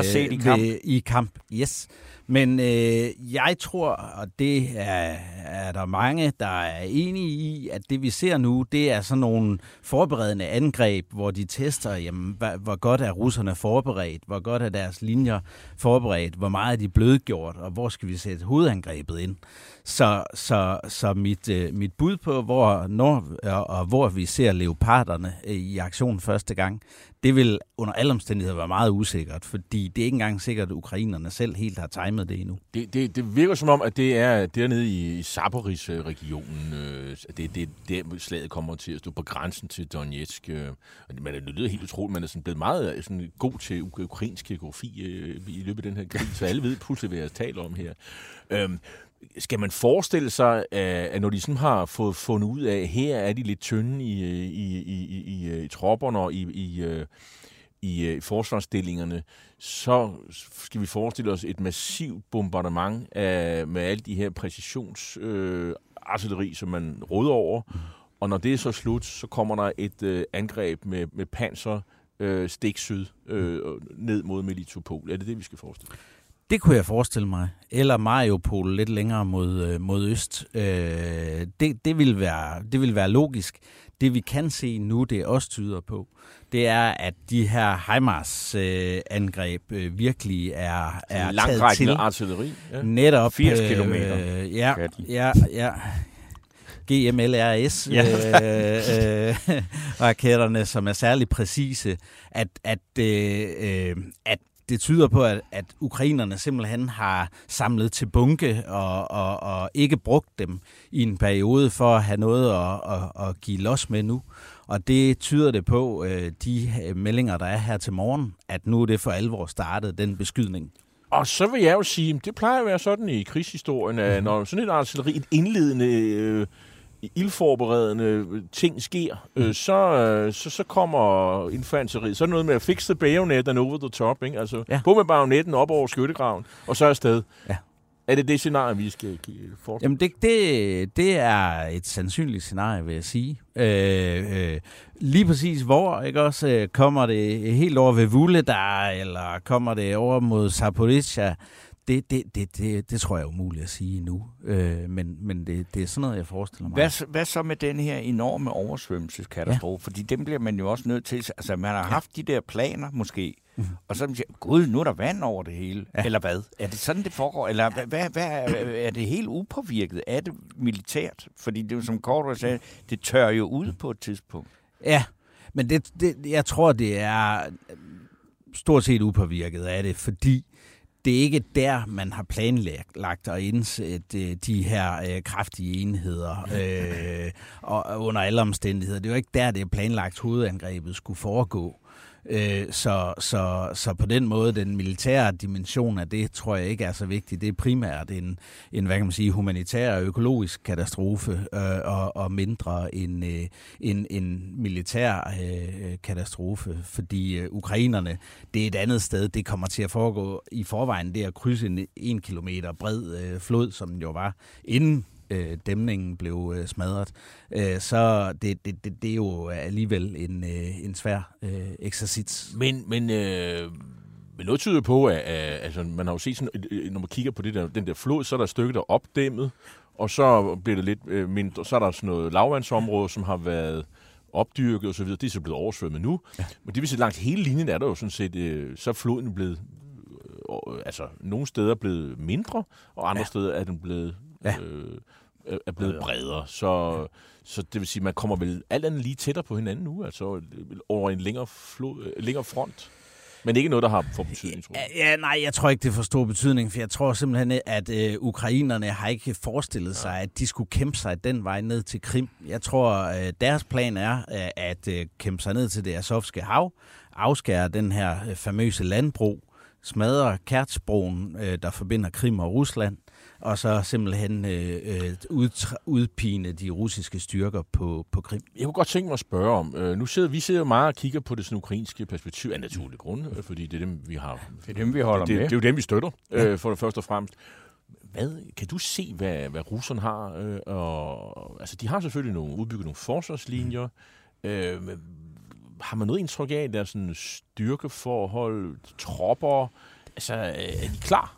Speaker 5: i kamp. Yes. Men jeg tror, og det er der mange, der er enige i, at det vi ser nu, det er sådan nogle forberedende angreb, hvor de tester, jamen, hvor godt er russerne forberedt, hvor godt er deres linjer forberedt, hvor meget er de blødgjort, og hvor skal vi sætte hovedangrebet ind. Så mit bud på, hvor vi ser leoparderne i aktion første gang, det vil under alle omstændigheder være meget usikkert, fordi det er ikke engang sikkert, at ukrainerne selv helt har timet det endnu.
Speaker 3: Det virker som om, at det er dernede i Zaporizhzhia-regionen, det slaget kommer til at stå på grænsen til Donetsk. Det lyder helt utroligt, man er sådan blevet meget sådan god til ukrainsk geografi i løbet af den her krig, så alle ved pludselig, hvad jeg taler om her. Skal man forestille sig, at når de sådan har fået fundet ud af, at her er de lidt tynde i tropperne og i forsvarsstillingerne, så skal vi forestille os et massivt bombardement med alle de her præcisionsartilleri, som man råder over. Og når det er så slut, så kommer der et angreb med panser stik syd ned mod Melitopol. Er det det, vi skal forestille?
Speaker 5: Det kunne jeg forestille mig. Eller Mariupol lidt længere mod øst. Det vil være logisk. Det vi kan se nu, det også tyder på, det er, at de her HIMARS-angreb virkelig er taget til.
Speaker 3: Artilleri. Ja.
Speaker 5: Netop
Speaker 2: 80 kilometer.
Speaker 5: Ja. GMLRS raketterne, som er særlig præcise, at det tyder på, at ukrainerne simpelthen har samlet til bunke og ikke brugt dem i en periode for at have noget at give los med nu. Og det tyder det på, de meldinger, der er her til morgen, at nu er det for alvor startet, den beskydning.
Speaker 3: Og så vil jeg jo sige, det plejer at være sådan i krigshistorien, at når sådan et artilleri, et indledende ildforberedende ting sker, så kommer infanteriet. Så er det noget med at fixe bajonet and over the top, ikke? Altså, på med bajonetten op over skyttegraven, og så afsted. Ja. Er det scenarie, vi skal fortsætte?
Speaker 5: Jamen, det er et sandsynligt scenarie, vil jeg sige. Lige præcis hvor, ikke også? Kommer det helt over ved Vuhledar, eller kommer det over mod Zaporizhzhia? Det tror jeg er umuligt at sige nu, men det er sådan noget, jeg forestiller mig.
Speaker 2: Hvad så med den her enorme oversvømmelseskatastrofe? Ja. Fordi dem bliver man jo også nødt til. Altså, man har haft de der planer måske, og så siger gud, nu er der vand over det hele. Ja. Eller hvad? Er det sådan, det foregår? Eller er det helt upåvirket? Er det militært? Fordi det, som Cordua sagde, det tør jo ud på et tidspunkt.
Speaker 5: Ja, men jeg tror, det er stort set upåvirket af det, fordi det er ikke der, man har planlagt at indsætte de her kraftige enheder og under alle omstændigheder. Det er jo ikke der, det er planlagt, hovedangrebet skulle foregå. Så på den måde, den militære dimension af det, tror jeg ikke er så vigtigt. Det er primært en hvad kan man sige, humanitær og økologisk katastrofe, og mindre en militær katastrofe, fordi ukrainerne, det er et andet sted, det kommer til at foregå i forvejen, det at krydse en 1 kilometer bred flod, som den jo var inden dæmningen blev smadret, så det er jo alligevel en svær eksercits.
Speaker 3: Men noget tyder på, at altså, man har jo set sådan, når man kigger på den der flod, så er der et stykke, der er opdæmmet, og så bliver det lidt mindre, så er der sådan noget lavvandsområde, som har været opdyrket og så videre. Det er så blevet oversvømmet nu. Ja. Men det vil sige, langt hele linjen er der jo sådan set, så er floden blevet, altså nogle steder blevet mindre, og andre steder er den blevet er blevet bredere. Så det vil sige, man kommer vel alt andet lige tættere på hinanden nu, altså over en længere front. Men ikke noget, der har for betydning, tror jeg.
Speaker 5: Ja, nej, jeg tror ikke, det får stor betydning, for jeg tror simpelthen, at ukrainerne har ikke forestillet sig, at de skulle kæmpe sig den vej ned til Krim. Jeg tror, deres plan er at kæmpe sig ned til det Azovske hav, afskære den her famøse landbro, smadre Kertsbroen, der forbinder Krim og Rusland, og så simpelthen udpine de russiske styrker på Krim.
Speaker 3: Jeg kunne godt tænke mig at spørge om, vi sidder jo meget og kigger på det sådan ukrainske perspektiv af naturlige grunde, fordi det er dem, vi har.
Speaker 2: Det er dem, vi holder med.
Speaker 3: Det er jo dem, vi støtter, for det første og fremmest. Kan du se, hvad russerne har? Altså, de har selvfølgelig udbygget nogle forsvarslinjer. Har man noget indtryk af, at der er sådan styrkeforhold, tropper? Altså, er de klar?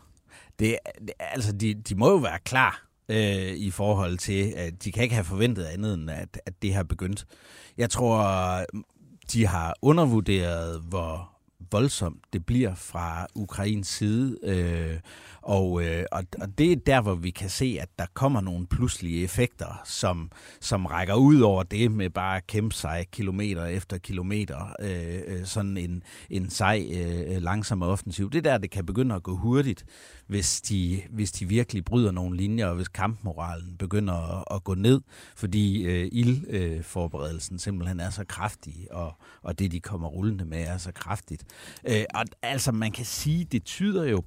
Speaker 5: De må jo være klar i forhold til, at de kan ikke have forventet andet, end at det har begyndt. Jeg tror, de har undervurderet, hvor voldsomt det bliver fra Ukrains side, og det er der, hvor vi kan se, at der kommer nogle pludselige effekter, som rækker ud over det med bare at kæmpe sig kilometer efter kilometer, sådan en sej, langsom offensiv. Det der, det kan begynde at gå hurtigt, hvis de virkelig bryder nogle linjer, og hvis kampmoralen begynder at gå ned, fordi ildforberedelsen simpelthen er så kraftig, og det, de kommer rullende med, er så kraftigt. Og altså, man kan sige, det tyder jo på,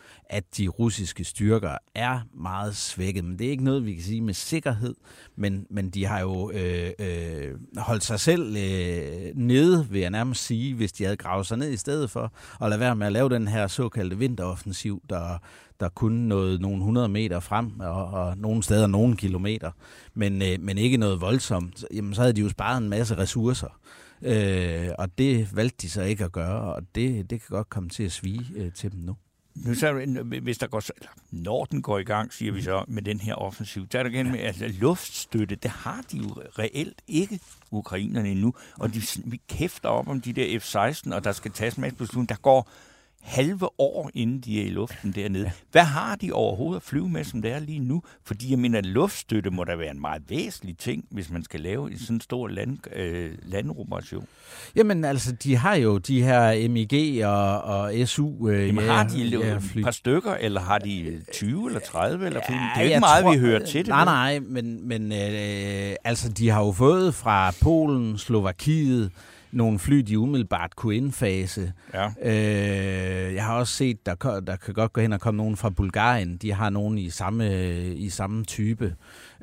Speaker 5: at de russiske styrker er meget svækket. Men det er ikke noget, vi kan sige med sikkerhed, men de har jo holdt sig selv nede, vil jeg nærmest sige, hvis de havde gravet sig ned i stedet for, og lade være med at lave den her såkaldte vinteroffensiv, der kun nåede nogle 100 meter frem, og nogle steder nogle kilometer, men ikke noget voldsomt. Jamen, så havde de jo sparet en masse ressourcer. Og det valgte de så ikke at gøre, og det kan godt komme til at svige til dem nu.
Speaker 2: Nu så, hvis der går, når den går i gang, siger vi så, med den her offensiv, så er der igen med, altså luftstøtte, det har de jo reelt ikke, ukrainerne endnu, og vi kæfter op om de der F-16, og der skal tages med beslutning, der går halve år, inden de er i luften dernede. Hvad har de overhovedet at flyve med, som det er lige nu? Fordi jeg mener, luftstøtte må da være en meget væsentlig ting, hvis man skal lave en sådan stor landoperation.
Speaker 5: Jamen altså, de har jo de her MiG og SU.
Speaker 2: Jamen har de et par stykker, eller har de 20 eller 30? Eller det er ikke meget, vi hører til det.
Speaker 5: Nej, men altså, de har jo fået fra Polen, Slovakiet, nogle fly, de umiddelbart kunne indfase. Ja. Jeg har også set, der kan godt gå hen og komme nogen fra Bulgarien. De har nogen i samme type.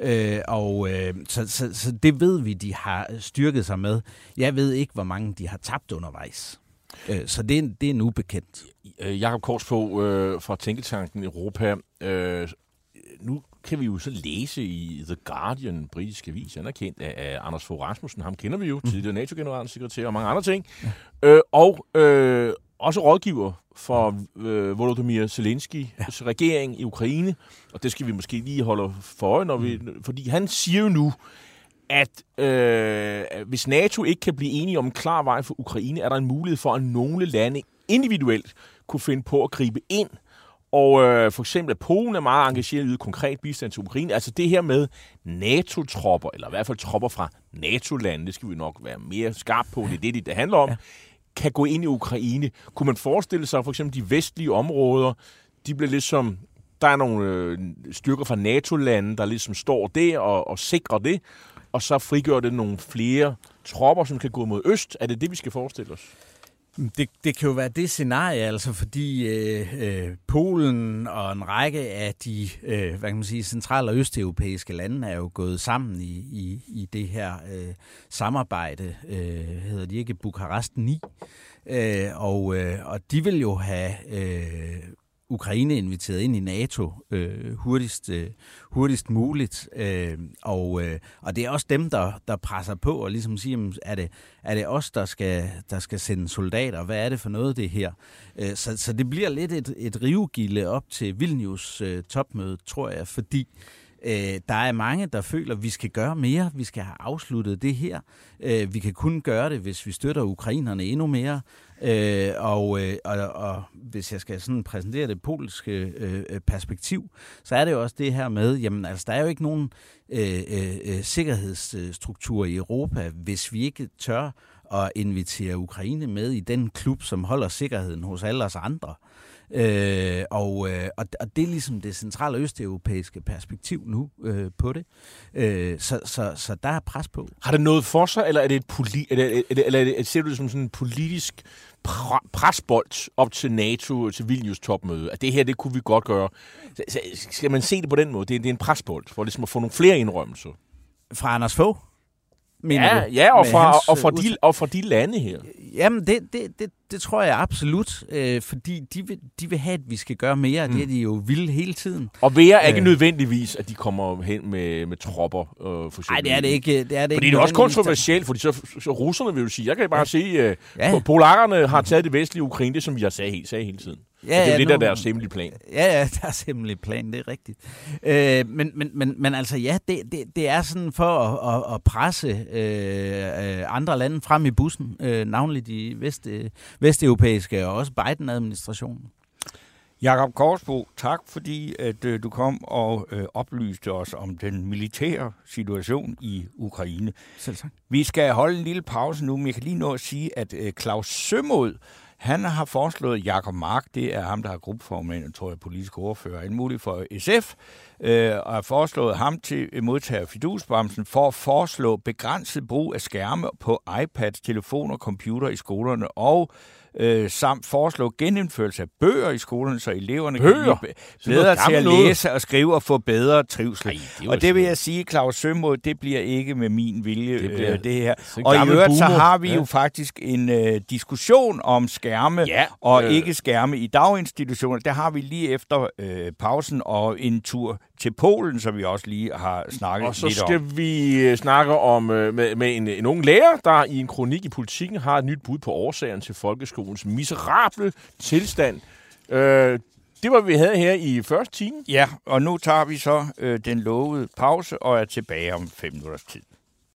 Speaker 5: Så det ved vi, de har styrket sig med. Jeg ved ikke, hvor mange de har tabt undervejs. Så det er nu bekendt.
Speaker 3: Jakob Korsbo fra Tænketanken Europa. Nu kan vi jo så læse i The Guardian, britiske avis, anerkendt af Anders Fogh Rasmussen. Ham kender vi jo, tidligere NATO-generalsekretær og mange andre ting. Ja. Også rådgiver for Volodymyr Zelensky's regering i Ukraine. Og det skal vi måske lige holde for øje, fordi han siger jo nu, at hvis NATO ikke kan blive enige om en klar vej for Ukraine, er der en mulighed for, at nogle lande individuelt kunne finde på at gribe ind. Og for eksempel, at Polen er meget engageret i konkret bistand til Ukraine. Altså det her med NATO-tropper, eller i hvert fald tropper fra NATO-lande, det skal vi nok være mere skarp på, det er det handler om, kan gå ind i Ukraine. Kunne man forestille sig, for eksempel de vestlige områder, de bliver ligesom, der er nogle styrker fra NATO-lande, der ligesom står der og sikrer det, og så frigør det nogle flere tropper, som kan gå mod øst. Er det det, vi skal forestille os?
Speaker 5: Det kan jo være det scenarie, altså fordi Polen og en række af de hvad kan man sige, central- og østeuropæiske lande er jo gået sammen i det her samarbejde, hedder de ikke Bukarest 9, og de vil jo have Ukraine inviteret ind i NATO hurtigst muligt, og det er også dem, der presser på og ligesom siger, er det os, der skal sende soldater? Hvad er det for noget, det her? Så det bliver lidt et rivegilde op til Vilnius topmøde, tror jeg, fordi der er mange, der føler, at vi skal gøre mere. Vi skal have afsluttet det her. Vi kan kun gøre det, hvis vi støtter ukrainerne endnu mere. Og hvis jeg skal sådan præsentere det polske perspektiv, så er det jo også det her med, jamen altså, der er jo ikke nogen sikkerhedsstruktur i Europa, hvis vi ikke tør at invitere Ukraine med i den klub, som holder sikkerheden hos alle os andre. Og det er ligesom det centrale østeuropæiske perspektiv nu på det. Så der er pres på.
Speaker 3: Har det noget for sig, eller er det ser du det som sådan en politisk presbold op til NATO, til Vilnius topmøde? At det her, det kunne vi godt gøre. Skal man se det på den måde? Det er en presbold, for ligesom at få nogle flere indrømmelser.
Speaker 5: Fra Anders Fogh?
Speaker 3: Ja, og fra de lande her.
Speaker 5: Jamen, det tror jeg absolut, fordi de vil have, at vi skal gøre mere, det er de jo vilde hele tiden.
Speaker 3: Og være er ikke nødvendigvis, at de kommer hen med tropper, for eksempel. Nej,
Speaker 5: det er det ikke.
Speaker 3: Fordi det er også kontroversielt, fordi så russerne vil jo sige, jeg kan bare sige, polakkerne har taget det vestlige Ukraine, det som vi har sagde hele tiden. Ja, det er jo lidt af deres hemmelige plan.
Speaker 5: Ja, deres hemmelige plan, det er rigtigt. Men altså, ja, det er sådan for at presse andre lande frem i bussen, navnlig de vesteuropæiske og også Biden-administrationen.
Speaker 2: Jakob Korsbo, tak fordi at du kom og oplyste os om den militære situation i Ukraine.
Speaker 5: Selv tak.
Speaker 2: Vi skal holde en lille pause nu, men jeg kan lige nå at sige, at Claus Sømod, han har foreslået Jakob Mark, det er ham, der er gruppeformand, tror jeg, politisk ordfører, alt muligt for SF, og har foreslået ham til modtager fidusbremsen for at foreslå begrænset brug af skærme på iPads, telefoner og computer i skolerne, og samt foreslå genindførelse af bøger i skolerne, så eleverne kan blive bedre til at læse og skrive og få bedre trivsel. Og det vil jeg sige, Claus Sømod, det bliver ikke med min vilje, det her. Og i øvrigt, så har vi jo faktisk en diskussion om skærme og ikke skærme i daginstitutioner. Der har vi lige efter pausen og en tur til Polen, som vi også lige har snakket lidt om.
Speaker 3: Og så skal vi snakke om med en ung lærer, der i en kronik i Politikken har et nyt bud på årsagerne til folkeskolens miserable tilstand. Det var, vi havde her i første time.
Speaker 2: Ja, og nu tager vi så den lovede pause og er tilbage om 5 minutters tid.